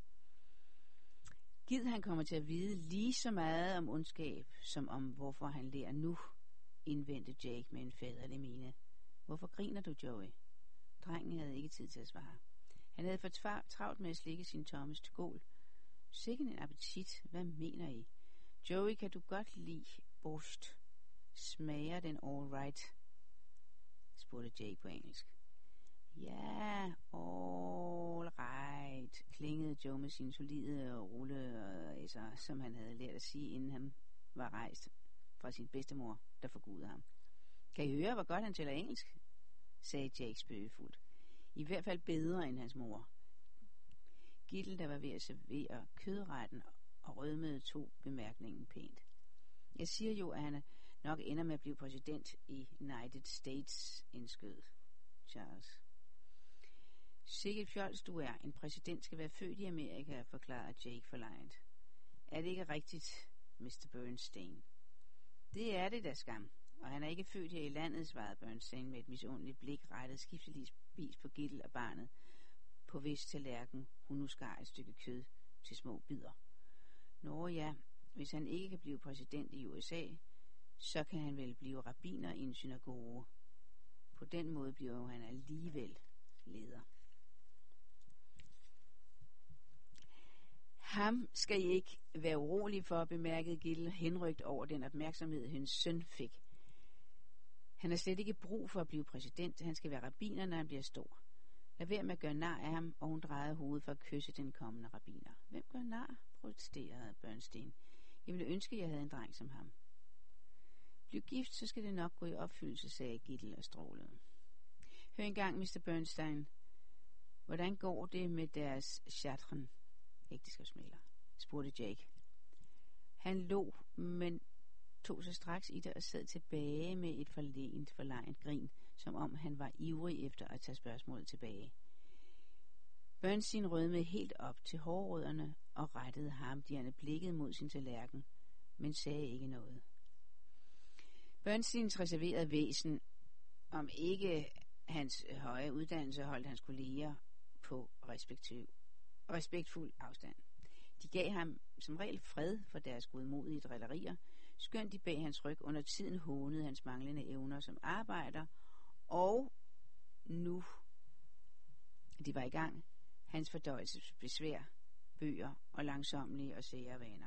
Gid han kommer til at vide lige så meget om ondskab, som om hvorfor han ler nu, indvendte Jake med en faderlig mine. Hvorfor griner du, Joey? Drengen havde ikke tid til at svare. Han havde fået travlt med at slikke sin tomme skål. Sikken en appetit, hvad mener I? Joey, kan du godt lide borst? Smager den all right? Spurgte Jake på engelsk. Ja, all right, klingede Joe med sin solide rulle, som han havde lært at sige, inden han var rejst fra sin bedstemor, der forgudede ham. Kan I høre, hvor godt han taler engelsk? Sagde Jake spøgefuldt. I hvert fald bedre end hans mor. Gittel, der var ved at servere kødretten og rødmede, tog bemærkningen pænt. Jeg siger jo, at han nok ender med at blive præsident i United States, indskød Charles. Sikkert fjols du er. En præsident skal være født i Amerika, forklarede Jake forlegent. Er det ikke rigtigt, Mr. Bernstein? Det er det da skam, og han er ikke født her i landet, svarede Bernstein med et misundeligt blik rettet skifteligvis på Gittel og barnet, på hvis tallerken hun nu skar et stykke kød til små bidder. Nå ja, hvis han ikke kan blive præsident i USA, så kan han vel blive rabbiner i en synagoge. På den måde bliver han alligevel leder. Ham skal I ikke være urolig for, bemærkede Gittel henrygt over den opmærksomhed, hendes søn fik. Han har slet ikke brug for at blive præsident. Han skal være rabbiner, når han bliver stor. Lad være med at gøre nar af ham, og hun drejede hovedet for at kysse den kommende rabbiner. Hvem gør nar? Protesterede Bernstein. Jeg ville ønske, at jeg havde en dreng som ham. Bliv gift, så skal det nok gå i opfyldelse, sagde Gittel og strålede. Hør engang, Mr. Bernstein. Hvordan går det med deres chatren? Ægteskabsmægler, spurgte Jake. Han lå, men tog sig straks i det og sad tilbage med et forlegent grin, som om han var ivrig efter at tage spørgsmålet tilbage. Bernstein rødmede helt op til hårrødderne og rettede harmdirrende blikket mod sin tallerken, men sagde ikke noget. Bernsteins reserverede væsen, om ikke hans høje uddannelse, holdt hans kolleger på respektfuld afstand. De gav ham som regel fred for deres godmodige drillerier, skønt de bag hans ryg under tiden hånede hans manglende evner som arbejder, og nu de var i gang, hans fordøjelsesbesvær, bøger og langsommelige og sære vaner.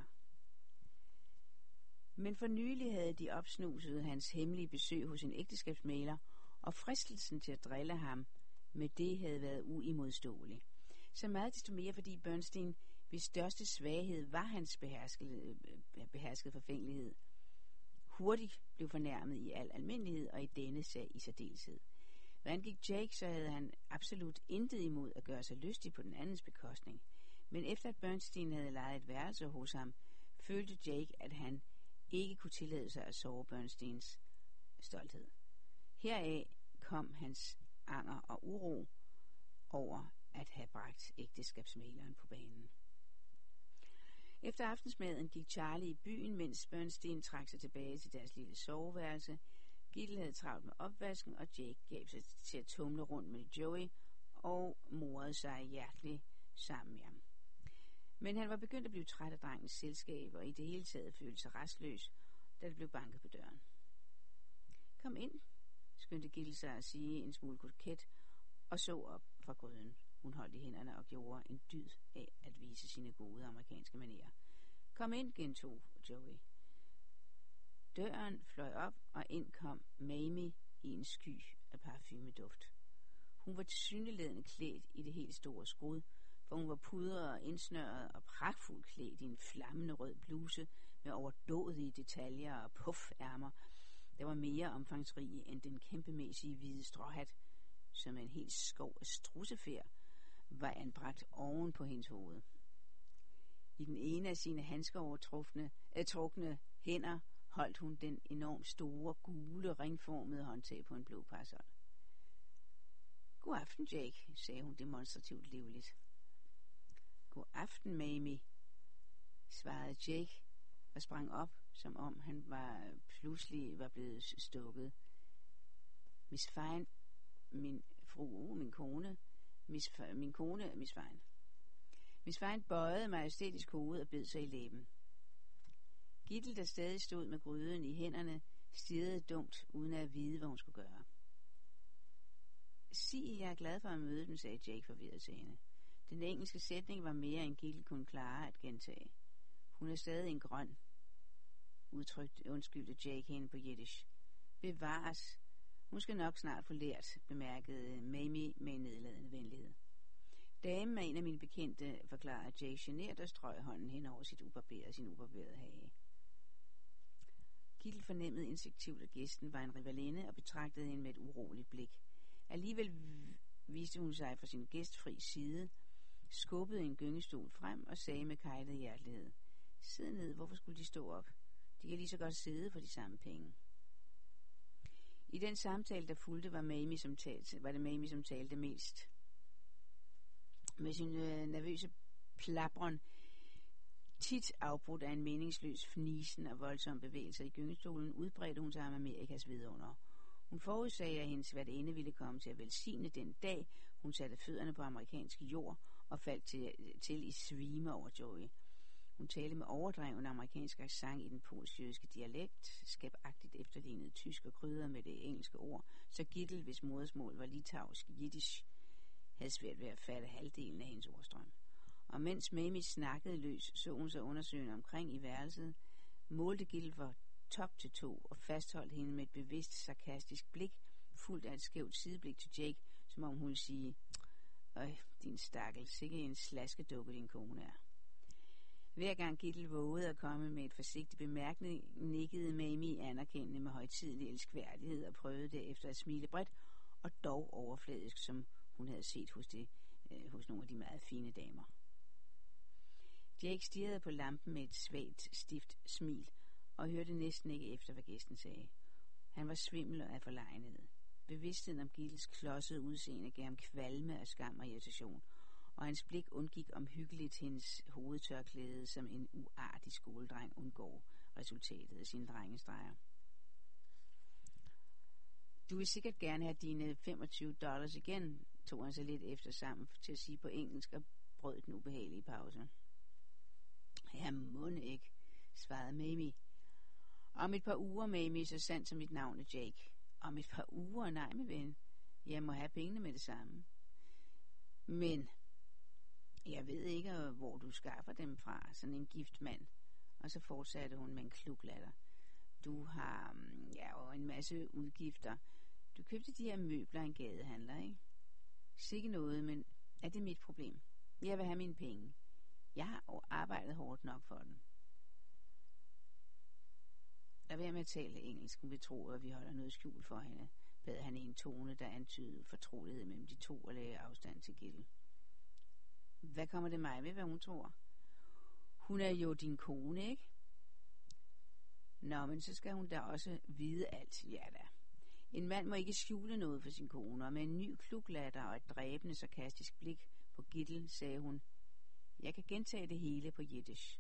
Men for nylig havde de opsnuset hans hemmelige besøg hos en ægteskabsmægler, og fristelsen til at drille ham med det havde været uimodståelig. Så meget desto mere, fordi Bernstein, hvis største svaghed var hans beherskede forfængelighed, hurtigt blev fornærmet i al almindelighed og i denne sag i særdeleshed. Hvad angik Jake, så havde han absolut intet imod at gøre sig lystig på den andens bekostning. Men efter at Bernstein havde lejet et værelse hos ham, følte Jake, at han ikke kunne tillade sig at sove Bernsteins stolthed. Heraf kom hans anger og uro over at have bragt ægteskabsmægleren på banen. Efter aftensmaden gik Charlie i byen, mens Bernstein trak sig tilbage til deres lille soveværelse. Gittel havde travlt med opvasken, og Jake gav sig til at tumle rundt med Joey og morede sig hjerteligt sammen med ham. Men han var begyndt at blive træt af drengens selskab, og i det hele taget følte sig restløs, da det blev banket på døren. Kom ind, skyndte Gitte sig at sige en smule koket, og så op fra gryden. Hun holdt i hænderne og gjorde en dyd af at vise sine gode amerikanske manerer. Kom ind, gentog Joey. Døren fløj op, og ind kom Mamie i en sky af parfumeduft. Hun var tilsyneladende klædt i det helt store skrud, for hun var pudret og indsnørret og pragtfuldt klædt i en flammende rød bluse med overdådige detaljer og puffærmer, der var mere omfangsrige end den kæmpemæssige hvide stråhat, som en hel skov af strudsefjer var anbragt oven på hendes hoved. I den ene af sine handsker-trukne hænder holdt hun den enormt store, gule, ringformede håndtag på en blå parasol. God aften, Jake, sagde hun demonstrativt livligt. God aften, Mamie, svarede Jake og sprang op, som om han pludselig var blevet stukket. Miss Fine, min kone, Miss Fine. Miss Fine bøjede majestætisk hovedet og bed sig i læben. Gitte, der stadig stod med gryden i hænderne, stirrede dumt, uden at vide, hvad hun skulle gøre. Sig, jeg er glad for at møde dem, sagde Jake forvirret til hende. Den engelske sætning var mere, end Gitte kunne klare at gentage. Hun er stadig en grøn, undskyldte Jake hende på jiddisch. Bevares. Hun skal nok snart få lært, bemærkede Mamie med en nedladende venlighed. Damen er en af mine bekendte, forklarede Jake genert og strøg hånden hen over sin ubarberede hage. Gitte fornemmede instinktivt, at gæsten var en rivalinde og betragtede hende med et uroligt blik. Alligevel viste hun sig fra sin gæstfri side, skubbede en gyngestol frem og sagde med kejlet hjertelighed: Sid ned, hvorfor skulle de stå op? De kan lige så godt sidde for de samme penge. I den samtale, der fulgte, var det Mamie, som talte mest. Med sin nervøse plapron, tit afbrudt af en meningsløs fnisen og voldsomme bevægelser i gyngestolen, udbredte hun sig om Amerikas vidunder. Hun forudsagde, at hendes værtinde ville komme til at velsigne den dag, hun satte fødderne på amerikansk jord og faldt til i svime over Joey. Hun talte med overdreven amerikansk accent i den polsk-jødiske dialekt, skabagtigt efterlignet tysk og krydret med det engelske ord, så Gitte, hvis modersmål var litauisk jiddisch, havde svært ved at fatte halvdelen af hendes ordstrøm. Og mens Mamie snakkede løs, så hun sig undersøgende omkring i værelset, målte Gitte fra top til to og fastholdt hende med et bevidst sarkastisk blik, fuldt af et skævt sideblik til Jake, som om hun ville sige: din stakkel, sikke en slaskedukke din kone er. Hver gang Gitte vågede at komme med et forsigtigt bemærkning, nikkede Mamie anerkendende med højtidelig elskværdighed og prøvede derefter at smile bredt og dog overfladisk, som hun havde set hos nogle af de meget fine damer. Jake stirrede på lampen med et svagt, stift smil og hørte næsten ikke efter, hvad gæsten sagde. Han var svimmel af forlegenhed. Bevidstheden om Gittes klodsede udseende gav ham kvalme af skam og irritation, og hans blik undgik omhyggeligt hendes hovedtørklæde, som en uartig skoledreng undgår resultatet af sine drengestreger. Du vil sikkert gerne have dine $25 igen, tog han sig lidt efter sammen til at sige på engelsk og brød den ubehagelige pause. Ja, munde ikke, svarede Mamie. Om et par uger, Mamie, så sandt som mit navn er Jake. Om et par uger, nej, min ven. Jeg må have pengene med det samme. Men jeg ved ikke, hvor du skaffer dem fra, sådan en gift mand. Og så fortsatte hun med en kluglatter. Du har jo en masse udgifter. Du købte de her møbler af en gadehandler, ikke? Sikke noget, men er det mit problem? Jeg vil have mine penge. Jeg har arbejdet hårdt nok for dem. Lad være med at tale engelsk. Hun vil tro, at vi holder noget skjult for hende, bad han i en tone, der antydede fortrolighed mellem de to og lagde afstand til Gitte. Hvad kommer det mig ved, hvad hun tror? Hun er jo din kone, ikke? Nå, men så skal hun da også vide alt, ja da. En mand må ikke skjule noget for sin kone, og med en ny kluglatter og et dræbende sarkastisk blik på Gitte, sagde hun: Jeg kan gentage det hele på jiddisch.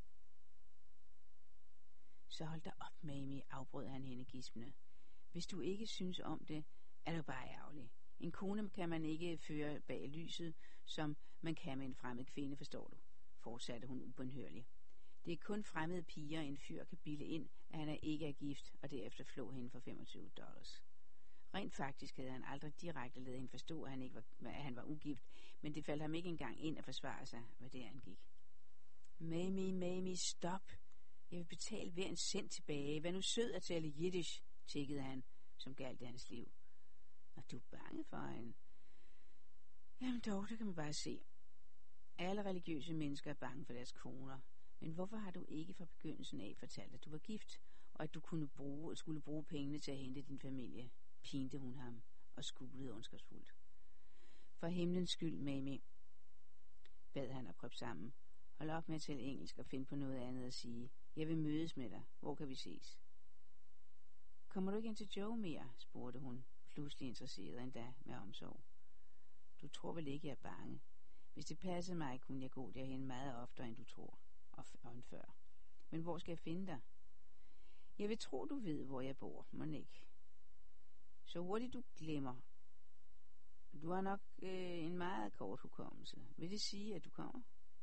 Så hold da op, Mamie, afbrød han hende gispende. Hvis du ikke synes om det, er du bare ærgerlig. En kone kan man ikke føre bag lyset, som man kan med en fremmed kvinde, forstår du, fortsatte hun ubønhørligt. Det er kun fremmede piger, en fyr kan bilde ind, at han ikke er gift, og derefter flå hende for $25. Rent faktisk havde han aldrig direkte ladet hende forstå, at han var ugift, men det faldt ham ikke engang ind at forsvare sig, hvad det angik. Mamie, stop! Jeg vil betale hver en cent tilbage. Vær nu sød at tale jiddisch, tjekkede han, som galt i hans liv. Og du er bange for hende? Jamen dog, det kan man bare se. Alle religiøse mennesker er bange for deres koner. Men hvorfor har du ikke fra begyndelsen af fortalt, at du var gift, og at du skulle bruge pengene til at hente din familie? Pinte hun ham og skulede ondskabsfuldt. For himlens skyld, Mamie, bad han og krøb sammen. Hold op med at tale engelsk og finde på noget andet at sige. Jeg vil mødes med dig. Hvor kan vi ses? Kommer du ikke ind til Joe mere? Spurgte hun, pludselig interesseret endda med omsorg. Du tror vel ikke, jeg er bange? Hvis det passede mig, kunne jeg gå derhen meget oftere, end du tror, og end før. Men hvor skal jeg finde dig? Jeg vil tro, du ved, hvor jeg bor, må ikke. Så hurtigt du glemmer. Du har nok en meget kort hukommelse. Vil det sige, at du kommer?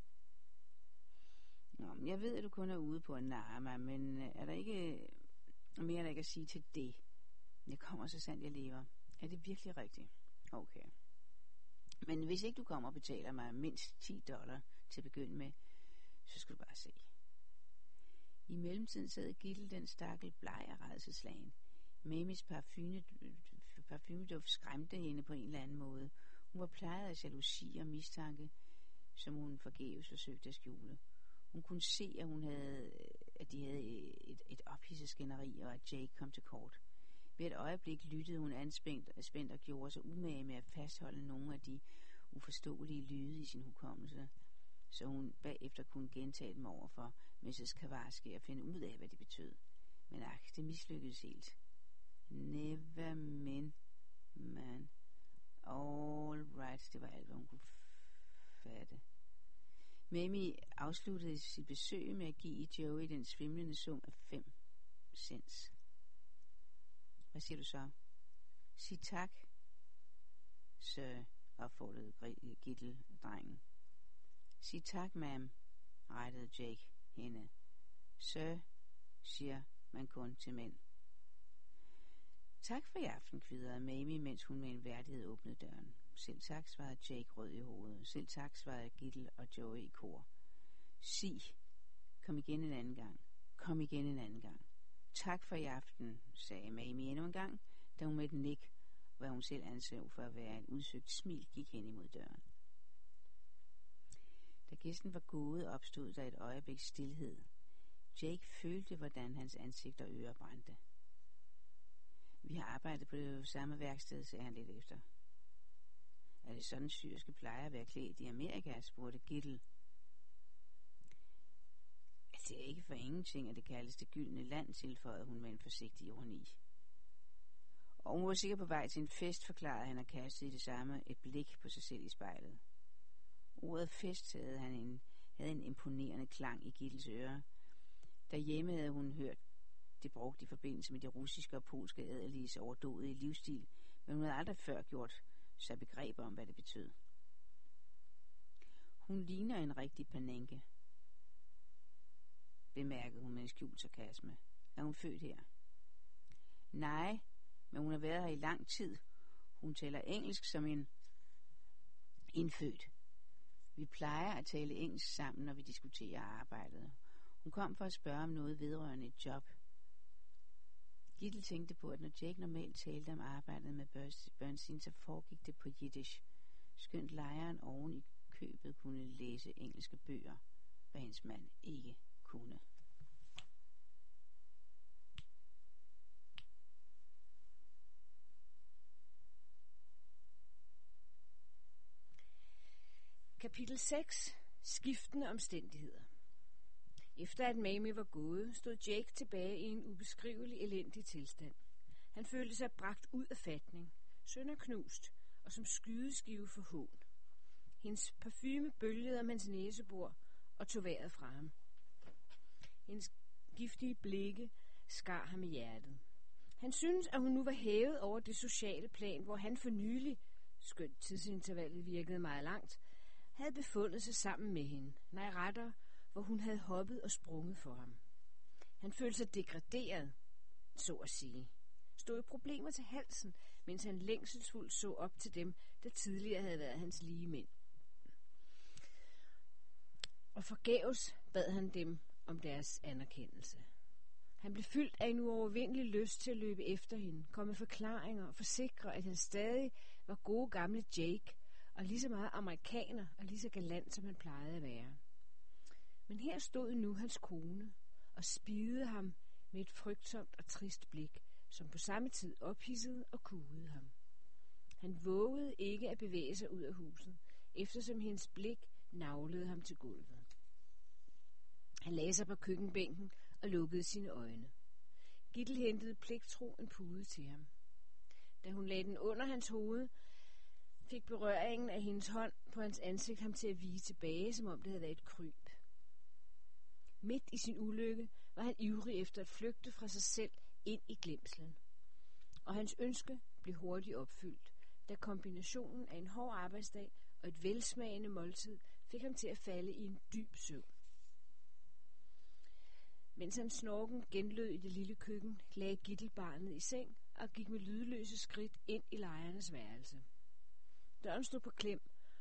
Nå, jeg ved, at du kun er ude på at narre mig, men er der ikke mere, der ikke at sige til det? Jeg kommer så sandt, jeg lever. Er det virkelig rigtigt? Okay. Men hvis ikke du kommer og betaler mig mindst $10 til at begynde med, så skal du bare se. I mellemtiden sad Gittel den stakkel bleg af rædselsslagen. Mamies parfumeduft skræmte hende på en eller anden måde. Hun var plejet af jalousi og mistanke, som hun forgæves forsøgte at skjule. Hun kunne se, at de havde et ophidset skænderi, og at Jake kom til kort. Ved et øjeblik lyttede hun anspændt og gjorde sig umage med at fastholde nogle af de uforståelige lyde i sin hukommelse, så hun bagefter kunne gentage dem over for Mrs. Kavarski og finde ud af, hvad det betød. Men det mislykkedes helt. Never mind, man. All right, det var alt, hvad hun kunne fatte. Mamie afsluttede sit besøg med at give Joey den svimlende sum af 5 cents. Hvad siger du så? Sig tak, sir, opfordrede Gittel drengen. Sig tak, ma'am, rettede Jake hende. Sir, siger man kun til mænd. Tak for i aften, kvidrede Mamie, mens hun med en værdighed åbnede døren. Selv tak, svarede Jake rød i hovedet. Selv tak, svarede Gittel og Joey i kor. Sig, kom igen en anden gang. Kom igen en anden gang. Tak for i aften, sagde Mamie endnu en gang, da hun med et nik, hvad hun selv anså for at være en udsøgt smil, gik hen imod døren. Da gæsten var gået, opstod der et øjeblik stilhed. Jake følte, hvordan hans ansigt og ører brændte. Vi har arbejdet på det samme værksted, sagde han lidt efter. Er det sådan, syrske plejer at være klædt i Amerika, spurgte Gittel. Det er ikke for ingenting, at det kaldes det gyldne land, tilføjede hun med en forsigtig ironi. Og hun var sikkert på vej til en fest, forklarede han og kastede i det samme et blik på sig selv i spejlet. Ordet fest havde en imponerende klang i Gittels ører. Derhjemme havde hun hørt det brugt i forbindelse med de russiske og polske adeliges overdådige livsstil, men hun havde aldrig før gjort sig begreb om, hvad det betød. Hun ligner en rigtig panenke, bemærkede hun med en skjult sarkasme. Er hun født her? Nej, men hun har været her i lang tid. Hun taler engelsk som en indfødt. Vi plejer at tale engelsk sammen, når vi diskuterer arbejdet. Hun kom for at spørge om noget vedrørende et job. Gittel tænkte på, at når Jake normalt talte om arbejdet med Bernstein, så foregik det på jiddisch. Skønt lejeren oven i købet kunne læse engelske bøger, hvad hendes mand ikke kunne. Kapitel 6. Skiftende omstændigheder. Efter at Mamie var gået, stod Jake tilbage i en ubeskrivelig elendig tilstand. Han følte sig bragt ud af fatning, sønderknust og som skydeskive for hån. Hendes parfume bølgede om hans næsebor og tog vejret fra ham. Hendes giftige blikke skar ham i hjertet. Han syntes, at hun nu var hævet over det sociale plan, hvor han for nylig, skønt tidsintervallet virkede meget langt, havde befundet sig sammen med hende. Nej, rettere, hvor hun havde hoppet og sprunget for ham. Han følte sig degraderet, så at sige. Stod i problemer til halsen, mens han længselsfuldt så op til dem, der tidligere havde været hans ligemænd. Og forgæves bad han dem om deres anerkendelse. Han blev fyldt af en uovervindelig lyst til at løbe efter hende, komme med forklaringer og forsikre, at han stadig var gode gamle Jake, og lige så meget amerikaner og lige så galant, som han plejede at være. Men her stod nu hans kone og spidede ham med et frygtsomt og trist blik, som på samme tid ophidsede og kugede ham. Han vågede ikke at bevæge sig ud af huset, eftersom hendes blik naglede ham til gulvet. Han lagde sig på køkkenbænken og lukkede sine øjne. Gittel hentede pligtro en pude til ham. Da hun lagde den under hans hoved, fik berøringen af hendes hånd på hans ansigt ham til at vige tilbage, som om det havde været et kryb. Midt i sin ulykke var han ivrig efter at flygte fra sig selv ind i glemslen. Og hans ønske blev hurtigt opfyldt, da kombinationen af en hård arbejdsdag og et velsmagende måltid fik ham til at falde i en dyb søvn. Mens hans snorken genlød i det lille køkken, lagde Gittel barnet i seng og gik med lydløse skridt ind i lejernes værelse. Døren stod på klem,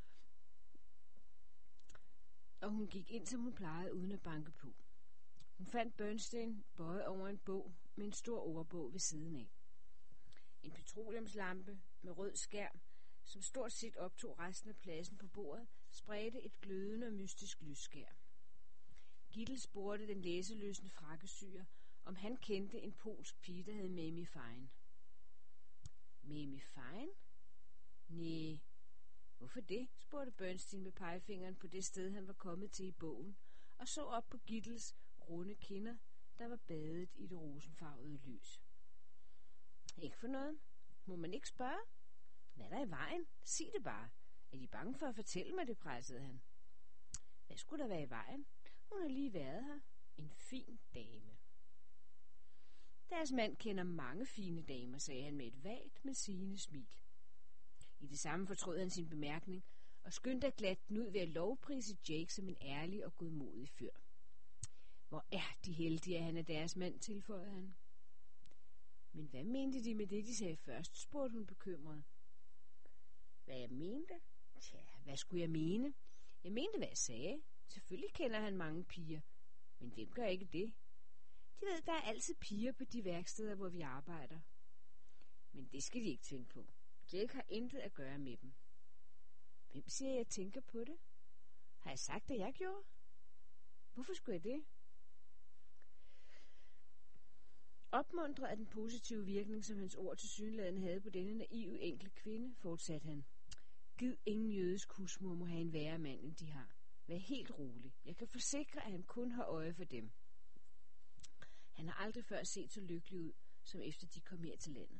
og hun gik ind, som hun plejede, uden at banke på. Hun fandt Bernstein bøjet over en bog med en stor ordbog ved siden af. En petroleumslampe med rød skærm, som stort set optog resten af pladsen på bordet, spredte et glødende og mystisk lysskær. Gittel spurgte den læseløsende frakkesyr, om han kendte en polsk pige, der hed Mamie Fine. Mamie Fine? Næh. Hvorfor det? Spurgte Bernstein med pegefingeren på det sted, han var kommet til i bogen, og så op på Gittels runde kinder, der var badet i det rosenfarvede lys. Ikke for noget. Må man ikke spørge? Hvad er der i vejen? Sig det bare. Er de bange for at fortælle mig det, pressede han. Hvad skulle der være i vejen? Hun har lige været her. En fin dame. Deres mand kender mange fine damer, sagde han med et vagt, men sigende smil. I det samme fortrød han sin bemærkning, og skyndte at glatte den ud ved at lovprise Jake som en ærlig og godmodig fyr. Hvor er de heldige, at han er deres mand, tilføjede han. Men hvad mente de med det, de sagde først, spurgte hun bekymret. Hvad jeg mente? Tja, hvad skulle jeg mene? Jeg mente, hvad jeg sagde. Selvfølgelig kender han mange piger, men hvem gør ikke det? De ved, der er altid piger på de værksteder, hvor vi arbejder. Men det skal de ikke tænke på. Jake har intet at gøre med dem. Hvem siger, jeg tænker på det? Har jeg sagt, at jeg gjorde? Hvorfor skulle jeg det? Opmuntret af den positive virkning, som hans ord tilsyneladende havde på denne naive enkle kvinde, fortsatte han. Gid ingen jødisk husmor må have en værre mand, end de har. Vær helt rolig. Jeg kan forsikre, at han kun har øje for dem. Han har aldrig før set så lykkelig ud, som efter de kom her til landet.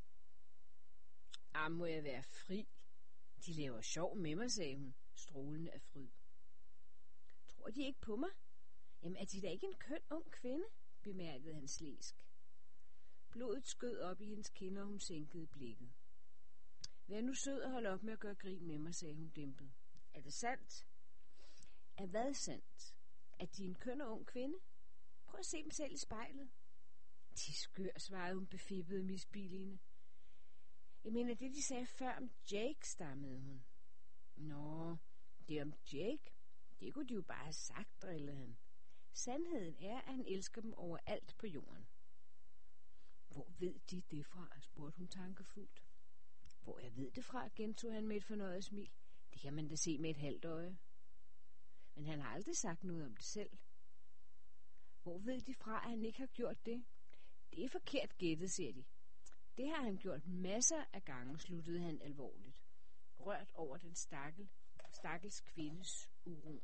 Må jeg være fri? De laver sjov med mig, sagde hun, strålende af fryd. Tror de ikke på mig? Jamen, er de da ikke en køn ung kvinde? Bemærkede han slæsk. Blodet skød op i hendes kinder, og hun sænkede blikket. Vær nu sød og hold op med at gøre grin med mig, sagde hun dæmpet. Er det sandt? Er hvad sandt? At de er en køn og ung kvinde? Prøv at se dem selv i spejlet. De skør, svarede hun befippet misbilligende. Jeg mener, det de sagde før om Jake, stammede hun. Nå, det om Jake? Det kunne de jo bare have sagt, drillede han. Sandheden er, at han elsker dem overalt på jorden. Hvor ved de det fra, spurgte hun tankefuldt. Hvor jeg ved det fra, gentog han med et fornøjet smil. Det kan man da se med et halvt øje. Men han har aldrig sagt noget om det selv. Hvor ved de fra, at han ikke har gjort det? Det er forkert gættet, siger de. Det har han gjort masser af gange, sluttede han alvorligt, rørt over den stakkels kvindes uro.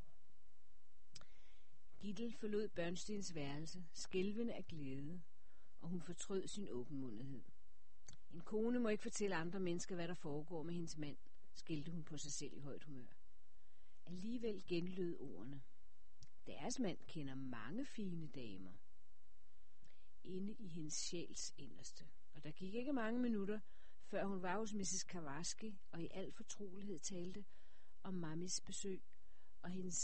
Gittel forlod Bernsteins værelse, skælvende af glæde, og hun fortrød sin åbenmundethed. En kone må ikke fortælle andre mennesker, hvad der foregår med hendes mand, skældte hun på sig selv i højt humør. Alligevel genlød ordene. Deres mand kender mange fine damer. Inde i hendes sjæls inderste. Og der gik ikke mange minutter, før hun var hos Mrs. Kavarski og i al fortrolighed talte om mammis besøg og hendes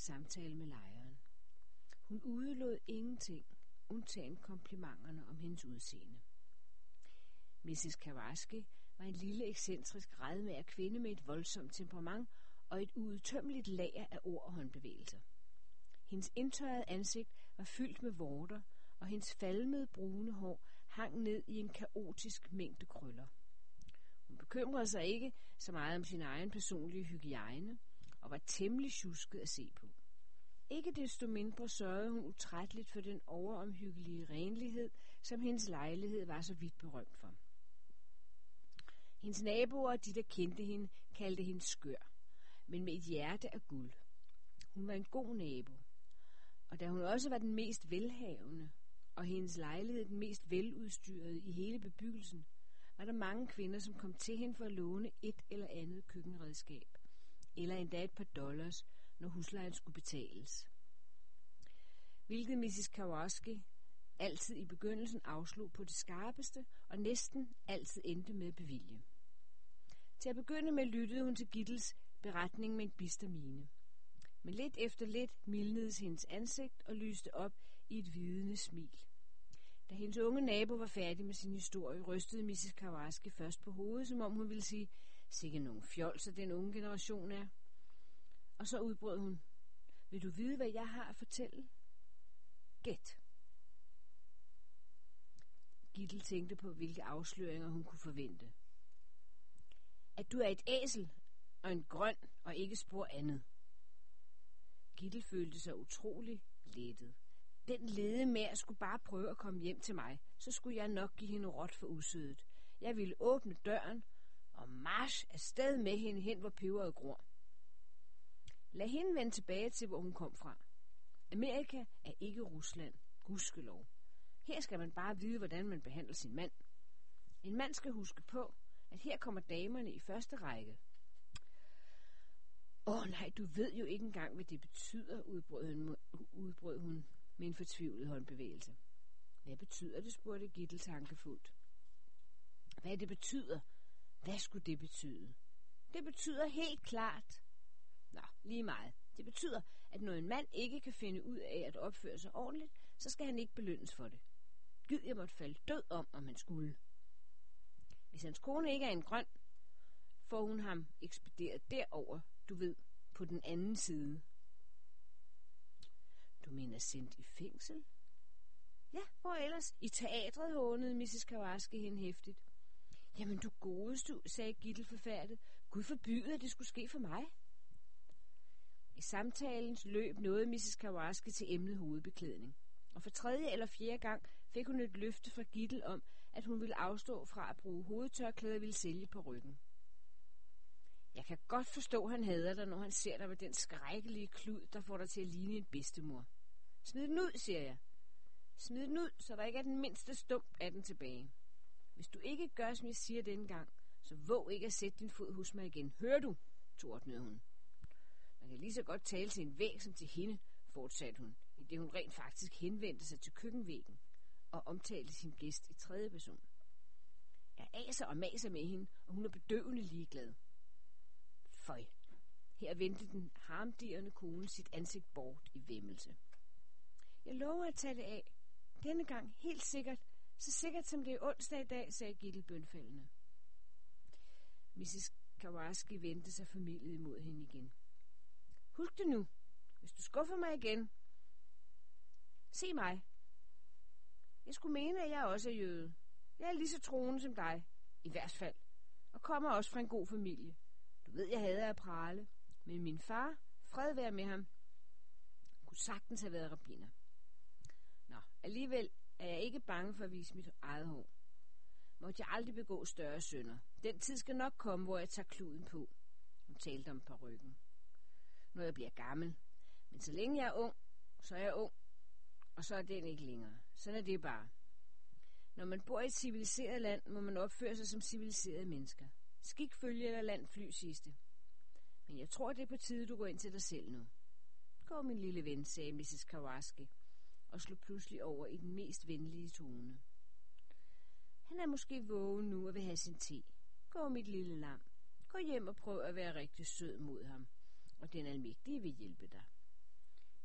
samtale med lejeren. Hun udelod ingenting, undtagen komplimenterne om hendes udseende. Mrs. Kowalski var en lille, ekscentrisk, redmager kvinde med et voldsomt temperament og et uudtømmeligt lager af ord og håndbevægelser. Hendes indtørrede ansigt var fyldt med vorter, og hendes falmede brune hår hang ned i en kaotisk mængde krøller. Hun bekymrede sig ikke så meget om sin egen personlige hygiejne, og var temmelig sjusket at se på. Ikke desto mindre sørgede hun utrætteligt for den overomhyggelige renlighed, som hendes lejlighed var så vidt berømt for. Hendes naboer og de, der kendte hende, kaldte hende skør, men med et hjerte af guld. Hun var en god nabo, og da hun også var den mest velhavende, og hendes lejlighed den mest veludstyrede i hele bebyggelsen, var der mange kvinder, som kom til hende for at låne et eller andet køkkenredskab, eller endda et par dollars, når huslejen skulle betales. Hvilket Mrs. Kowalski altid i begyndelsen afslog på det skarpeste, og næsten altid endte med at bevilge. Til at begynde med lyttede hun til Gittels beretning med en bister mine. Men lidt efter lidt mildnedes hendes ansigt og lyste op i et vidende smil. Da hendes unge nabo var færdig med sin historie, rystede Mrs. Kowalski først på hovedet, som om hun ville sige, sikke nogle fjolser den unge generation er. Og så udbrød hun, vil du vide, hvad jeg har at fortælle? Gæt. Gittel tænkte på, hvilke afsløringer hun kunne forvente. At du er et æsel og en grøn og ikke spor andet. Gittel følte sig utrolig lettet. Den lede mær skulle bare prøve at komme hjem til mig, så skulle jeg nok give hende råt for usødet. Jeg ville åbne døren og march afsted med hende hen, hvor peberet gror. Lad hende vende tilbage til, hvor hun kom fra. Amerika er ikke Rusland, gudskelov. Her skal man bare vide, hvordan man behandler sin mand. En mand skal huske på, at her kommer damerne i første række. Nej, du ved jo ikke engang, hvad det betyder, udbrød hun med en fortvivlet håndbevægelse. Hvad betyder det, spurgte Gittel tankefuldt. Hvad det betyder? Hvad skulle det betyde? Det betyder helt klart. Lige meget. Det betyder, at når en mand ikke kan finde ud af at opføre sig ordentligt, så skal han ikke belønnes for det. Gid jeg måtte falde død om han skulle. Hvis hans kone ikke er en grøn, får hun ham ekspederet derover, du ved, på den anden side. Du mener sendt i fængsel? Ja, hvor ellers? I teatret, hånede Mrs. Kowalski hende hæftigt. Jamen du godeste, sagde Gittel forfærdet. Gud forbyde, at det skulle ske for mig. I samtalens løb nåede Mrs. Kowalski til emnet hovedbeklædning, og for 3. eller 4. gang fik hun et løfte fra Gittel om, at hun ville afstå fra at bruge hovedtørklæder og ville sælge på ryggen. Jeg kan godt forstå, han hader dig, når han ser dig med den skrækkelige klud, der får dig til at ligne en bedstemor. Smid den ud, siger jeg. Smid den ud, så der ikke er den mindste stump af den tilbage. Hvis du ikke gør, som jeg siger denne gang, så våg ikke at sætte din fod hos mig igen. Hører du? Tordnede hun. Man kan lige så godt tale til en væg som til hende, fortsatte hun, i det hun rent faktisk henvendte sig til køkkenvæggen og omtalte sin gæst i 3. person. Jeg aser og maser med hende, og hun er bedøvende ligeglad. Føj. Her vendte den harmdirrende kone sit ansigt bort i væmmelse. Jeg lover at tage det af. Denne gang helt sikkert, så sikkert som det er onsdag i dag, sagde Gittel bønfaldende. Mrs. Kowalski vendte sig familiet imod hende igen. Husk det nu. Hvis du skuffer mig igen, se mig. Jeg skulle mene, at jeg også er jøde. Jeg er lige så troende som dig, i hvert fald, og kommer også fra en god familie. Du ved, jeg hader at prale, men min far, fred være med ham, kunne sagtens have været rabbiner. Alligevel er jeg ikke bange for at vise mit eget hår. Måtte jeg aldrig begå større synder. Den tid skal nok komme, hvor jeg tager kluden på. Hun talte om parykken. Når jeg bliver gammel. Men så længe jeg er ung, så er jeg ung. Og så er den ikke længere. Sådan er det bare. Når man bor i et civiliseret land, må man opføre sig som civiliserede mennesker. Skikfølge eller landfly, siges det. Men jeg tror, det er på tide, du går ind til dig selv nu. Gå, min lille ven, sagde Mrs. Kowalski, og slog pludselig over i den mest venlige tone. Han er måske vågen nu og vil have sin te. Gå, mit lille lam. Gå hjem og prøv at være rigtig sød mod ham, og den almægtige vil hjælpe dig.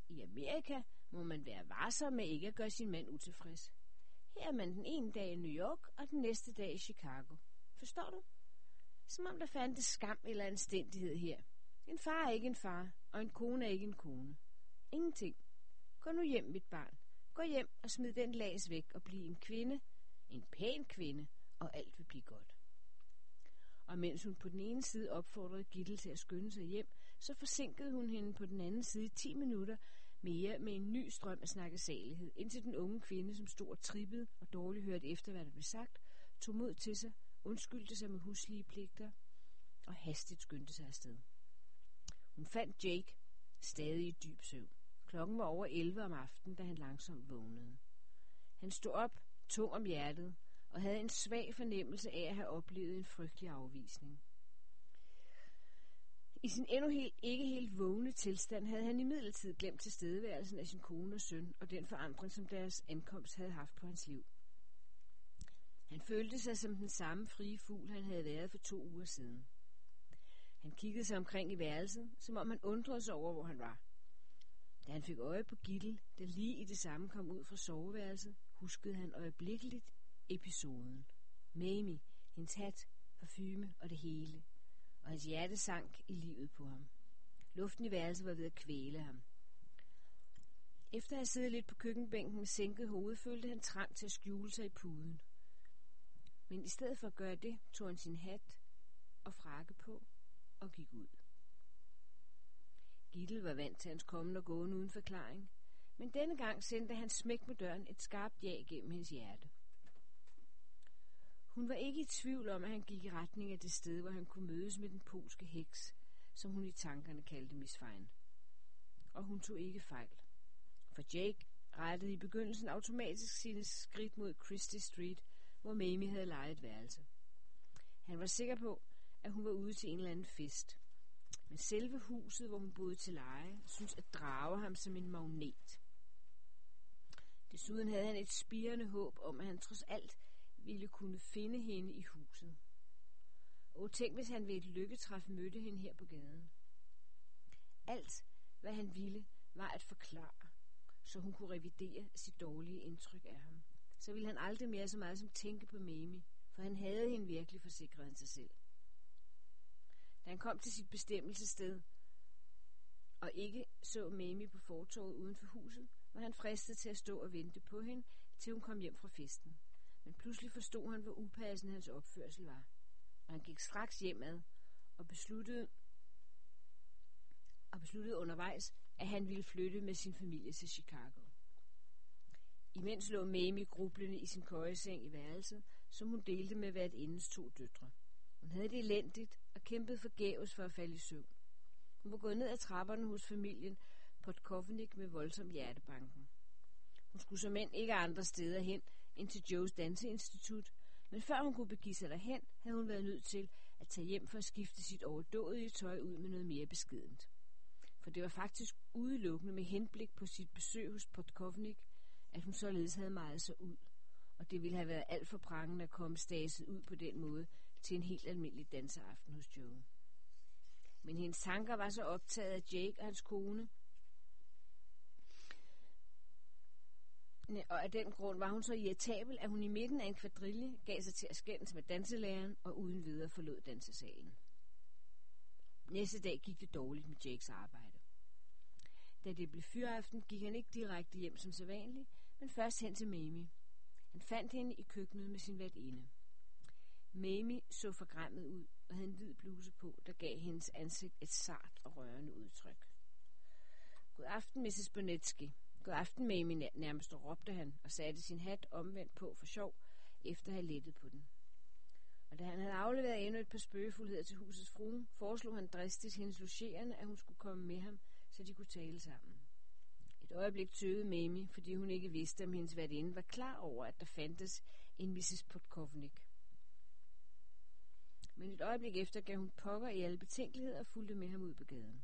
I Amerika må man være varsom med ikke at gøre sin mand utilfreds. Her er man den ene dag i New York, og den næste dag i Chicago. Forstår du? Som om der fandtes skam eller anstændighed her. En far er ikke en far, og en kone er ikke en kone. Ingenting. Gå nu hjem, mit barn. Gå hjem og smid den lags væk og bliv en kvinde, en pæn kvinde, og alt vil blive godt. Og mens hun på den ene side opfordrede Gitte til at skynde sig hjem, så forsinkede hun hende på den anden side 10 minutter mere med en ny strøm af snakkesalighed, indtil den unge kvinde, som stod og trippede og dårligt hørte efter, hvad der blev sagt, tog mod til sig, undskyldte sig med huslige pligter og hastigt skyndte sig afsted. Hun fandt Jake stadig i dyb søvn. Klokken var over 11 om aftenen, da han langsomt vågnede. Han stod op, tung om hjertet, og havde en svag fornemmelse af at have oplevet en frygtelig afvisning. I sin endnu ikke helt vågne tilstand havde han imidlertid glemt tilstedeværelsen af sin kone og søn og den forandring, som deres ankomst havde haft på hans liv. Han følte sig som den samme frie fugl, han havde været for 2 uger siden. Han kiggede sig omkring i værelset, som om han undrede sig over, hvor han var. Da han fik øje på Gittel, der lige i det samme kom ud fra soveværelset, huskede han øjeblikkeligt episoden. Mamie, hendes hat, parfume og det hele, og hans hjerte sank i livet på ham. Luften i værelset var ved at kvæle ham. Efter at have siddet lidt på køkkenbænken med sænket hoved, følte han trang til at skjule sig i puden. Men i stedet for at gøre det, tog han sin hat og frakke på og gik ud. Gittel var vant til hans kommen og gåen uden forklaring, men denne gang sendte han smæk med døren et skarpt ja gennem hendes hjerte. Hun var ikke i tvivl om, at han gik i retning af det sted, hvor han kunne mødes med den polske heks, som hun i tankerne kaldte Miss Fine. Og hun tog ikke fejl. For Jake rettede i begyndelsen automatisk sine skridt mod Christie Street, hvor Mamie havde lejet et værelse. Han var sikker på, at hun var ude til en eller anden fest. Men selve huset, hvor hun boede til leje, syntes at drage ham som en magnet. Desuden havde han et spirende håb om, at han trods alt ville kunne finde hende i huset. Og tænk, hvis han ved et lykketræf mødte hende her på gaden. Alt, hvad han ville, var at forklare, så hun kunne revidere sit dårlige indtryk af ham. Så ville han aldrig mere så meget som tænke på Mamie, for han havde hende virkelig, forsikrede han sig selv. Da han kom til sit bestemmelsessted og ikke så Mamie på fortovet uden for huset, var han fristet til at stå og vente på hende, til hun kom hjem fra festen. Men pludselig forstod han, hvor upassende hans opførsel var. Og han gik straks hjemad og besluttede undervejs, at han ville flytte med sin familie til Chicago. Imens lå Mamie grublende i sin køjeseng i værelset, som hun delte med værtindens 2 døtre. Hun havde det elendigt og kæmpede forgæves for at falde i søvn. Hun var gået ned ad trapperne hos familien Podkovnik med voldsom hjertebanken. Hun skulle som end ikke andre steder hen end til Joes danseinstitut, men før hun kunne begive sig derhen, havde hun været nødt til at tage hjem for at skifte sit overdådige tøj ud med noget mere beskedent. For det var faktisk udelukkende med henblik på sit besøg hos Podkovnik, at hun således havde mejet sig ud, og det ville have været alt for prangende at komme staset ud på den måde til en helt almindelig danseaften hos Joe. Men hendes tanker var så optaget af Jake og hans kone, og af den grund var hun så irritabel, at hun i midten af en kvadrille gav sig til at skændes med danselæreren og uden videre forlod dansesalen. Næste dag gik det dårligt med Jakes arbejde. Da det blev fyraften, gik han ikke direkte hjem som sædvanligt, men først hen til Mamie. Han fandt hende i køkkenet med sin værtinde. Mamie så forgræmmet ud og havde en hvid bluse på, der gav hendes ansigt et sart og rørende udtryk. God aften, Mrs. Bonetsky. God aften, Mamie, nærmest råbte han og satte sin hat omvendt på for sjov, efter at have lettet på den. Og da han havde afleveret endnu et par spøgefuldheder til husets frue, foreslog han dristigt hendes logerende, at hun skulle komme med ham, så de kunne tale sammen. Et øjeblik tøvede Mamie, fordi hun ikke vidste, om hendes værtinde var klar over, at der fandtes en Mrs. Podkovnik. Men et øjeblik efter gav hun pokker i alle betænkeligheder og fulgte med ham ud på gaden.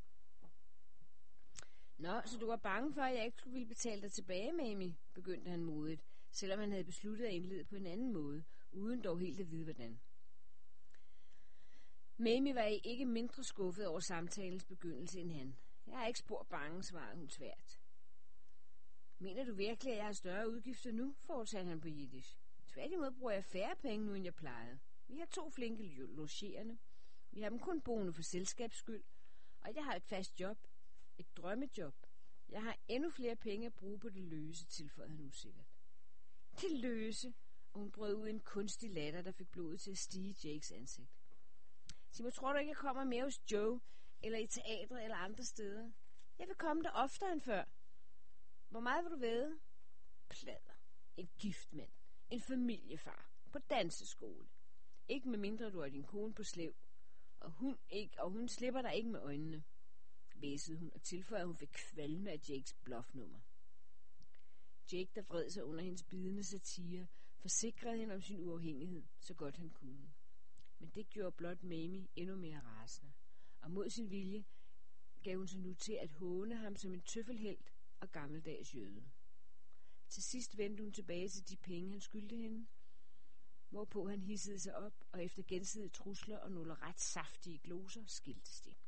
Nå, så du var bange for, at jeg ikke ville betale dig tilbage, Mamie, begyndte han modigt, selvom han havde besluttet at indlede på en anden måde, uden dog helt at vide, hvordan. Mamie var ikke mindre skuffet over samtalens begyndelse end han. Jeg er ikke spor bange, svarede hun tvært. Mener du virkelig, at jeg har større udgifter nu, fortsatte han på jiddisch. Tværtimod bruger jeg færre penge nu, end jeg plejede. Vi har 2 flinke logerende. Vi har dem kun boende for selskabs skyld, og jeg har et fast job. Et drømmejob. Jeg har endnu flere penge at bruge på det løse, tilføjede han usikkert. Det løse, og hun brød ud i en kunstig latter, der fik blodet til at stige i Jakes ansigt. Sig mig, tror du ikke, jeg kommer mere hos Joe, eller i teatret, eller andre steder? Jeg vil komme der oftere end før. Hvor meget vil du væde? Plader. En gift mand. En familiefar. På danseskole. Ikke med mindre du har din kone på slev. Og hun slipper dig ikke med øjnene, væsede hun og tilføjede, at hun fik kvalme af Jakes bluffnummer. Jake, der vred sig under hendes bidende satire, forsikrede hende om sin uafhængighed, så godt han kunne. Men det gjorde blot Mamie endnu mere rasende, og mod sin vilje gav hun sig nu til at håne ham som en tøffelhelt og gammeldags jøde. Til sidst vendte hun tilbage til de penge, han skyldte hende, hvorpå han hissede sig op, og efter gensidige trusler og nogle ret saftige gloser skiltes de.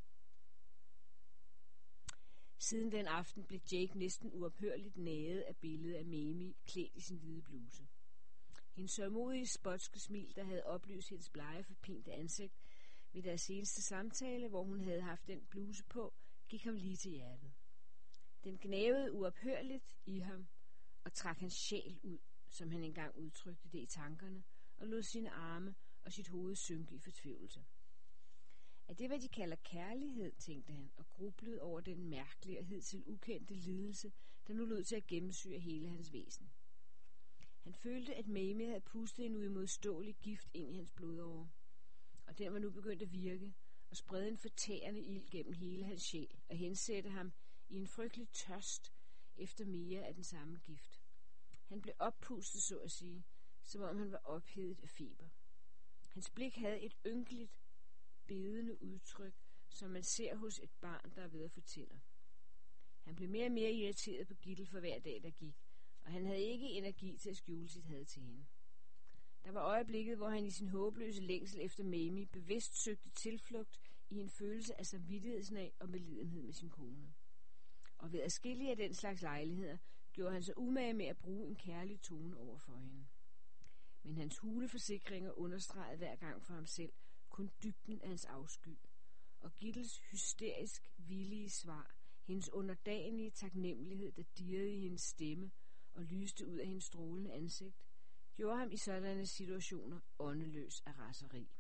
Siden den aften blev Jake næsten uophørligt naget af billedet af Mamie klædt i sin hvide bluse. Hendes sørgmodige spotske smil, der havde oplyst hendes blege forpinte ansigt ved deres seneste samtale, hvor hun havde haft den bluse på, gik ham lige til hjertet. Den gnavede uophørligt i ham og trak hans sjæl ud, som han engang udtrykte det i tankerne, og lod sine arme og sit hoved synke i fortvivlelse. Er det, hvad de kalder kærlighed, tænkte han, og grublede over den mærkelige og hidtil ukendte lidelse, der nu lød til at gennemsyre hele hans væsen. Han følte, at Mamie havde pustet en uimodståelig gift ind i hans blodåre, og den var nu begyndt at virke og sprede en fortærende ild gennem hele hans sjæl og hensætte ham i en frygtelig tørst efter mere af den samme gift. Han blev oppustet, så at sige, som om han var ophedet af feber. Hans blik havde et ynkeligt, bedende udtryk, som man ser hos et barn, der er ved at få tænder. Han blev mere og mere irriteret på Gittel for hver dag, der gik, og han havde ikke energi til at skjule sit had til hende. Der var øjeblikket, hvor han i sin håbløse længsel efter Mamie bevidst søgte tilflugt i en følelse af samvittighedsnag og medlidenhed med sin kone. Og ved adskillige af den slags lejligheder gjorde han sig umage med at bruge en kærlig tone over for hende. Men hans hule forsikringer understregede hver gang for ham selv kun dybden af hans afsky, og Gittels hysterisk villige svar, hendes underdanige taknemmelighed, der dirrede i hendes stemme og lyste ud af hendes strålende ansigt, gjorde ham i sådanne situationer åndeløs af raseri.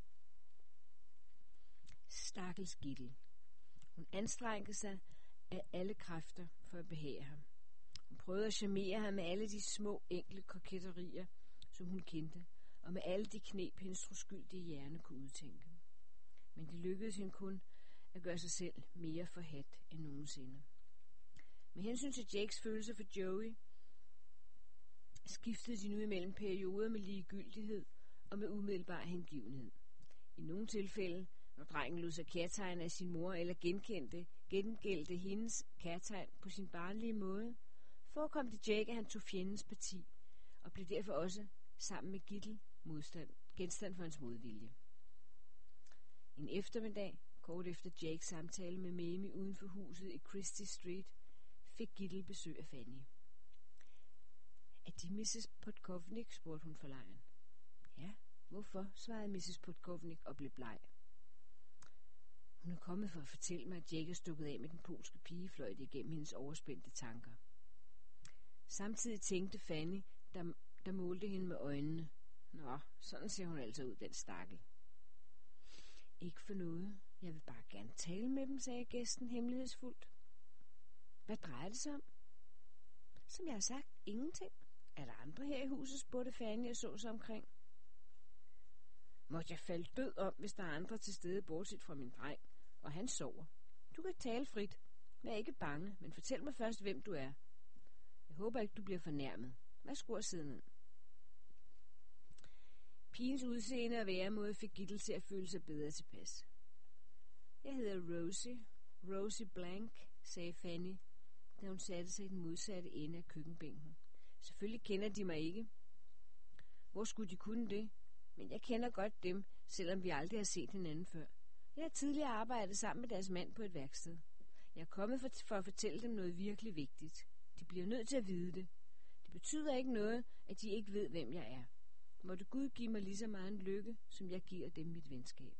Stakkels Gittel. Hun anstrengte sig af alle kræfter for at behage ham. Hun prøvede at charmere ham med alle de små, enkle koketterier, som hun kendte, og med alle de kneb, hendes troskyldige hjerne kunne udtænke. Men det lykkedes hende kun at gøre sig selv mere forhadt end nogensinde. Med hensyn til Jakes følelser for Joey, skiftede de nu imellem perioder med ligegyldighed og med umiddelbar hengivenhed. I nogle tilfælde, når drengen lod sig kærtegne af sin mor eller gengældte hendes kærtegn på sin barnlige måde, forekom det Jake, at han tog fjendens parti, og blev derfor også, sammen med Gittel, genstand for hans modvilje. En eftermiddag, kort efter Jakes samtale med Mamie uden for huset i Christie Street, fik Gittel besøg af Fanny. Er de Mrs. Podkovnik, spurgte hun forlegen. Ja, hvorfor, svarede Mrs. Podkovnik og blev bleg. Hun er kommet for at fortælle mig, at Jake er stukket af med den polske pige, fløj det igennem hendes overspændte tanker. Samtidig tænkte Fanny, der målte hende med øjnene. Nå, sådan ser hun altså ud, den stakkel. Ikke for noget. Jeg vil bare gerne tale med dem, sagde gæsten hemmelighedsfuldt. Hvad drejer det sig om? Som jeg har sagt, ingenting. Er der andre her i huset, spurgte Fanny og så sig omkring. Måtte jeg falde død om, hvis der er andre til stede, bortset fra min dreng, og han sover. Du kan tale frit. Vær ikke bange, men fortæl mig først, hvem du er. Jeg håber ikke, du bliver fornærmet. Værsgo at sidde ned. Pigens udseende og væremåde fik Gittel til at føle sig bedre tilpas. Jeg hedder Rosie Blank, sagde Fanny, da hun satte sig i den modsatte ende af køkkenbænken. Selvfølgelig kender de mig ikke. Hvor skulle de kunne det? Men jeg kender godt dem, selvom vi aldrig har set hinanden før. Jeg har tidligere arbejdet sammen med deres mand på et værksted. Jeg er kommet for at fortælle dem noget virkelig vigtigt. De bliver nødt til at vide det. Det betyder ikke noget, at de ikke ved, hvem jeg er. Måtte Gud give mig lige så meget en lykke, som jeg giver dem mit venskab.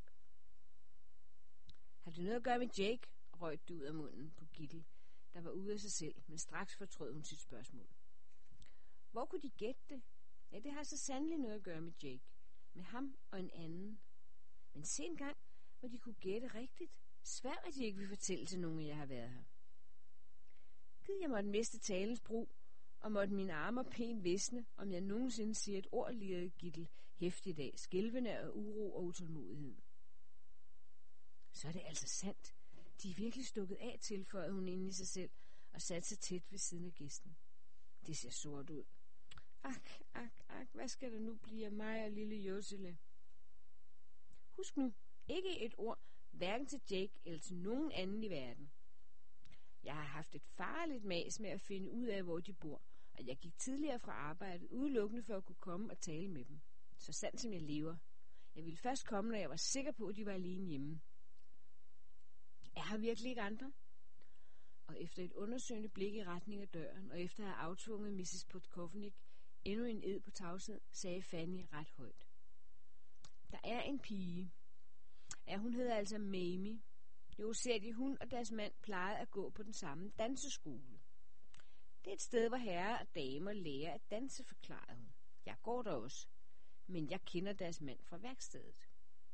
Har det noget at gøre med Jake? Røg det ud af munden på Gittel, der var ude af sig selv, men straks fortrød hun sit spørgsmål. Hvor kunne de gætte det? Ja, det har så sandelig noget at gøre med Jake. Med ham og en anden. Men se en gang, hvor de kunne gætte rigtigt. Svær, at de ikke vil fortælle til nogen, at jeg har været her. Gid jeg måtte miste talens brug, og måtte mine arme og ben visne, om jeg nogensinde siger et ord, lirrede Gittel hæftigt af, skælvende af uro og utålmodighed. Så er det altså sandt. De er virkelig stukket af, tilføjede hun inde i sig selv, og satte sig tæt ved siden af gæsten. Det ser sort ud. Ak, hvad skal der nu blive af mig og lille Josele? Husk nu, ikke et ord, hverken til Jake eller til nogen anden i verden. Jeg har haft et farligt mas med at finde ud af, hvor de bor, og jeg gik tidligere fra arbejdet udelukkende for at kunne komme og tale med dem. Så sandt som jeg lever. Jeg ville først komme, når jeg var sikker på, at de var alene hjemme. Er her virkelig ikke andre? Og efter et undersøgende blik i retning af døren, og efter at have aftvunget Mrs. Podkovnik endnu en ed på tavshed, sagde Fanny ret højt. Der er en pige. Ja, hun hedder altså Mamie. Jo, ser de, hun og deres mand plejede at gå på den samme danseskole. Det er et sted, hvor herrer og damer lærer at danse, forklarede hun. Jeg går der også, men jeg kender deres mand fra værkstedet.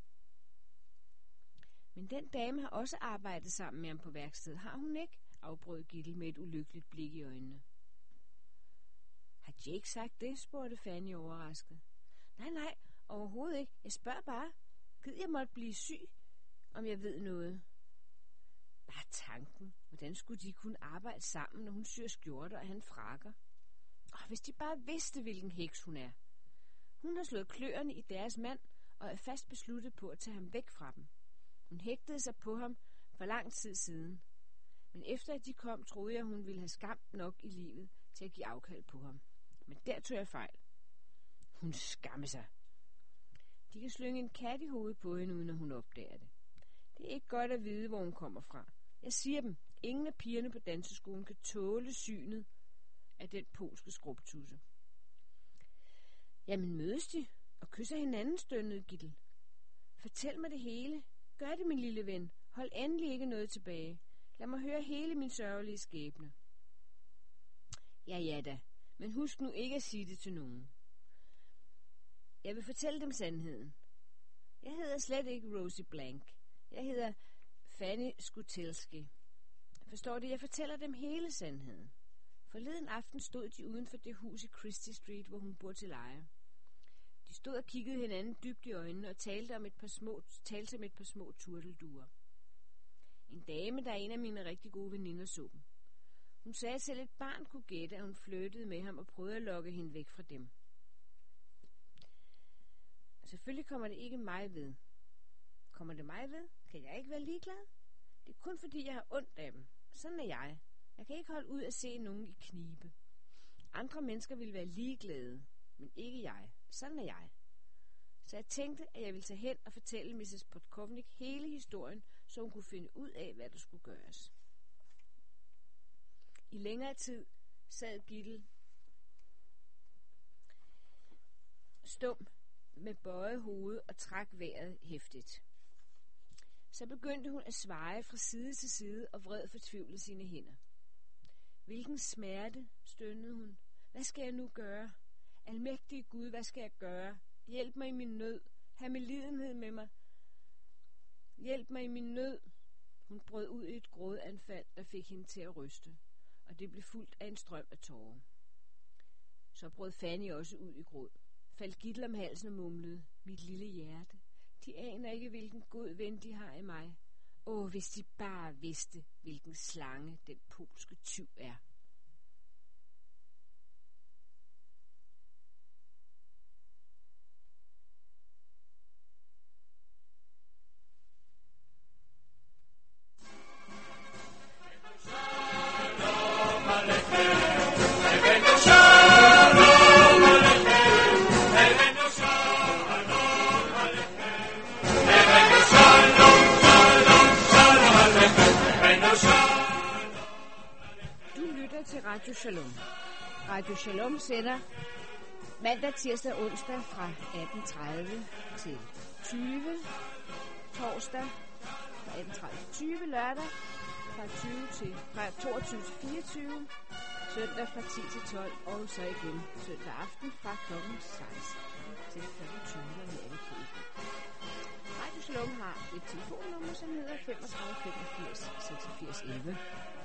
Men den dame har også arbejdet sammen med ham på værkstedet, har hun ikke? Afbrød Gittel med et ulykkeligt blik i øjnene. Har Jake sagt det? Spurgte Fanny overrasket. Nej, overhovedet ikke. Jeg spørger bare. Gid jeg måtte blive syg, om jeg ved noget. Bare tanken. Hvordan skulle de kunne arbejde sammen, når hun syr skjorter og han frakker? Hvis de bare vidste, hvilken heks hun er. Hun har slået kløerne i deres mand og er fast besluttet på at tage ham væk fra dem. Hun hægtede sig på ham for lang tid siden. Men efter at de kom, troede jeg, hun ville have skam nok i livet til at give afkald på ham. Men der tog jeg fejl. Hun skammer sig. De kan slynge en kat i hovedet på hende, uden at hun opdager det. Det er ikke godt at vide, hvor hun kommer fra. Jeg siger dem, ingen af pigerne på danseskolen kan tåle synet af den polske skrubtusse. Jamen mødes de og kysser hinanden, stønnede Gittel. Fortæl mig det hele. Gør det, min lille ven. Hold endelig ikke noget tilbage. Lad mig høre hele min sørgelige skæbne. Ja da, men husk nu ikke at sige det til nogen. Jeg vil fortælle dem sandheden. Jeg hedder slet ikke Rosie Blank. Jeg hedder Fanny Skutelski. Forstår det? Jeg fortæller dem hele sandheden. Forleden aften stod de uden for det hus i Christie Street, hvor hun bor til leje. De stod og kiggede hinanden dybt i øjnene og talte om et par små turtelduer. En dame, der er en af mine rigtig gode veninder, så dem. Hun sagde, at selv et barn kunne gætte, at hun flirtede med ham og prøvede at lokke hende væk fra dem. Selvfølgelig kommer det ikke mig ved. Kommer det mig ved? Kan jeg ikke være ligeglad? Det er kun fordi, jeg har ondt af dem. Sådan er jeg. Jeg kan ikke holde ud at se nogen i knibe. Andre mennesker vil være ligeglade, men ikke jeg. Sådan er jeg. Så jeg tænkte, at jeg ville tage hen og fortælle Mrs. Podkovnik hele historien, så hun kunne finde ud af, hvad der skulle gøres. I længere tid sad Gittel stum med bøjet hoved og trak vejret hæftigt. Så begyndte hun at sveje fra side til side og vred fortvivlet sine hænder. Hvilken smerte, stønnede hun. Hvad skal jeg nu gøre? Almægtige Gud, hvad skal jeg gøre? Hjælp mig i min nød. Ha' medlidenhed med mig. Hjælp mig i min nød. Hun brød ud i et grådanfald, der fik hende til at ryste, og det blev fuldt af en strøm af tårer. Så brød Fanny også ud i gråd. Faldt Gittel om halsen og mumlede, mit lille hjerte. De aner ikke, hvilken god ven de har i mig. Hvis de bare vidste, hvilken slange den polske tyv er. Shalom, Radio Shalom. Radio Shalom sender mandag, tirsdag og onsdag fra 18.30 til 20. Torsdag fra 18.30 til 20. Lørdag fra 22 til 24. Søndag fra 10 til 12. Og så igen søndag aften fra kl. 16 til kl. 20. Og her er vi på Radio Shalom har et telefonnummer, som hedder 35 85 86 11.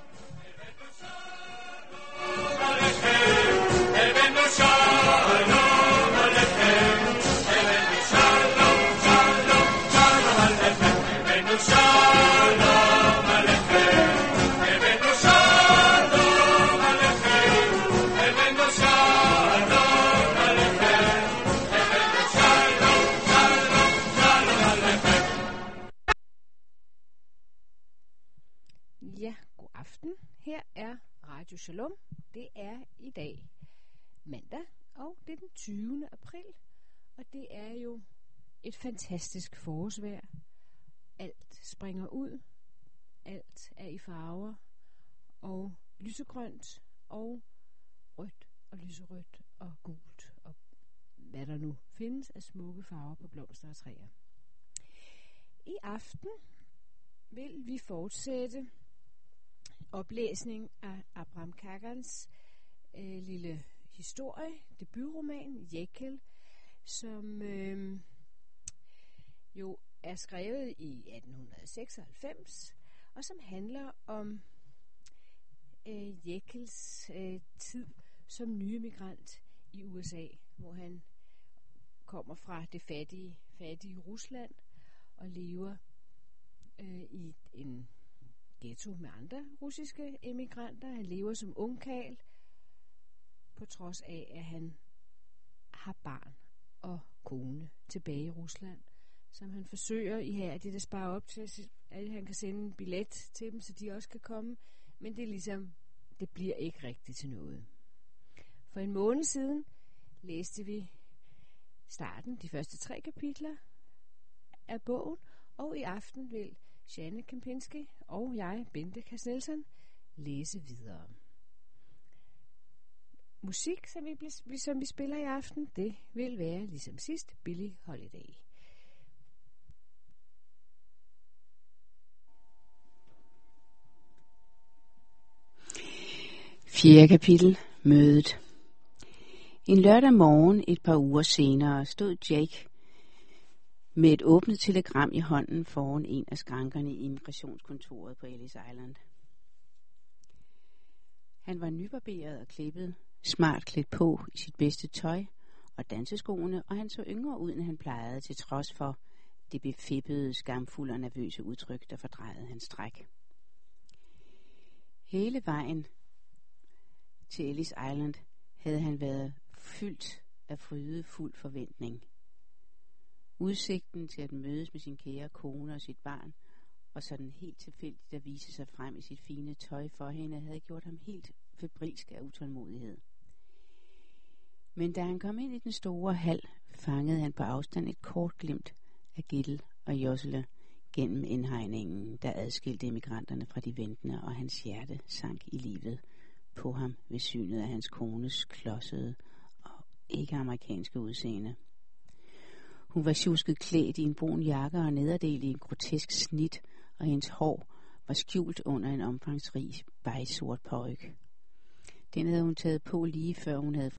Ja, god aften. Her er Radio Shalom. Det er i dag mandag, og det er den 20. april, og det er jo et fantastisk forårsvejr. Alt springer ud, alt er i farver, og lysegrønt, og rødt, og lyserødt, og gult, og hvad der nu findes af smukke farver på blomster og træer. I aften vil vi fortsætte oplæsning af Abraham Kagans lille historie, debutroman Jekyll, som jo er skrevet i 1896, og som handler om Jekylls tid som nye migrant i USA, hvor han kommer fra det fattige Rusland og lever i en ghetto med andre russiske emigranter. Han lever som ungkarl, på trods af, at han har barn og kone tilbage i Rusland, som han forsøger ihærdigt at spare op til, at han kan sende en billet til dem, så de også kan komme. Men det er ligesom, det bliver ikke rigtigt til noget. For en måned siden læste vi starten, de første 3 kapitler af bogen, og i aften vil Janne Kempinski og jeg, Bente Kast-Nielsen, læse videre. Musik, som vi spiller i aften, det vil være ligesom sidst Billie Holiday. Fjerde kapitel. Mødet. En lørdag morgen et par uger senere stod Jake med et åbnet telegram i hånden foran en af skrankerne i immigrationskontoret på Ellis Island. Han var nybarberet og klippet, smart klædt på i sit bedste tøj og danseskoene, og han så yngre ud, end han plejede, til trods for det befippede, skamfulde og nervøse udtryk, der fordrejede hans træk. Hele vejen til Ellis Island havde han været fyldt af frydefuld forventning. Udsigten til at mødes med sin kære kone og sit barn, og sådan helt tilfældigt at vise sig frem i sit fine tøj for hende, havde gjort ham helt febrilsk af utålmodighed. Men da han kom ind i den store hal, fangede han på afstand et kort glimt af Gittel og Jossele gennem indhegningen, der adskilte emigranterne fra de ventende, og hans hjerte sank i livet på ham ved synet af hans kones klodsede og ikke-amerikanske udseende. Hun var sjusket klædt i en brun jakke og nederdel i en grotesk snit, og hendes hår var skjult under en omfangsrig bejsort paryk. Den havde hun taget på lige før hun havde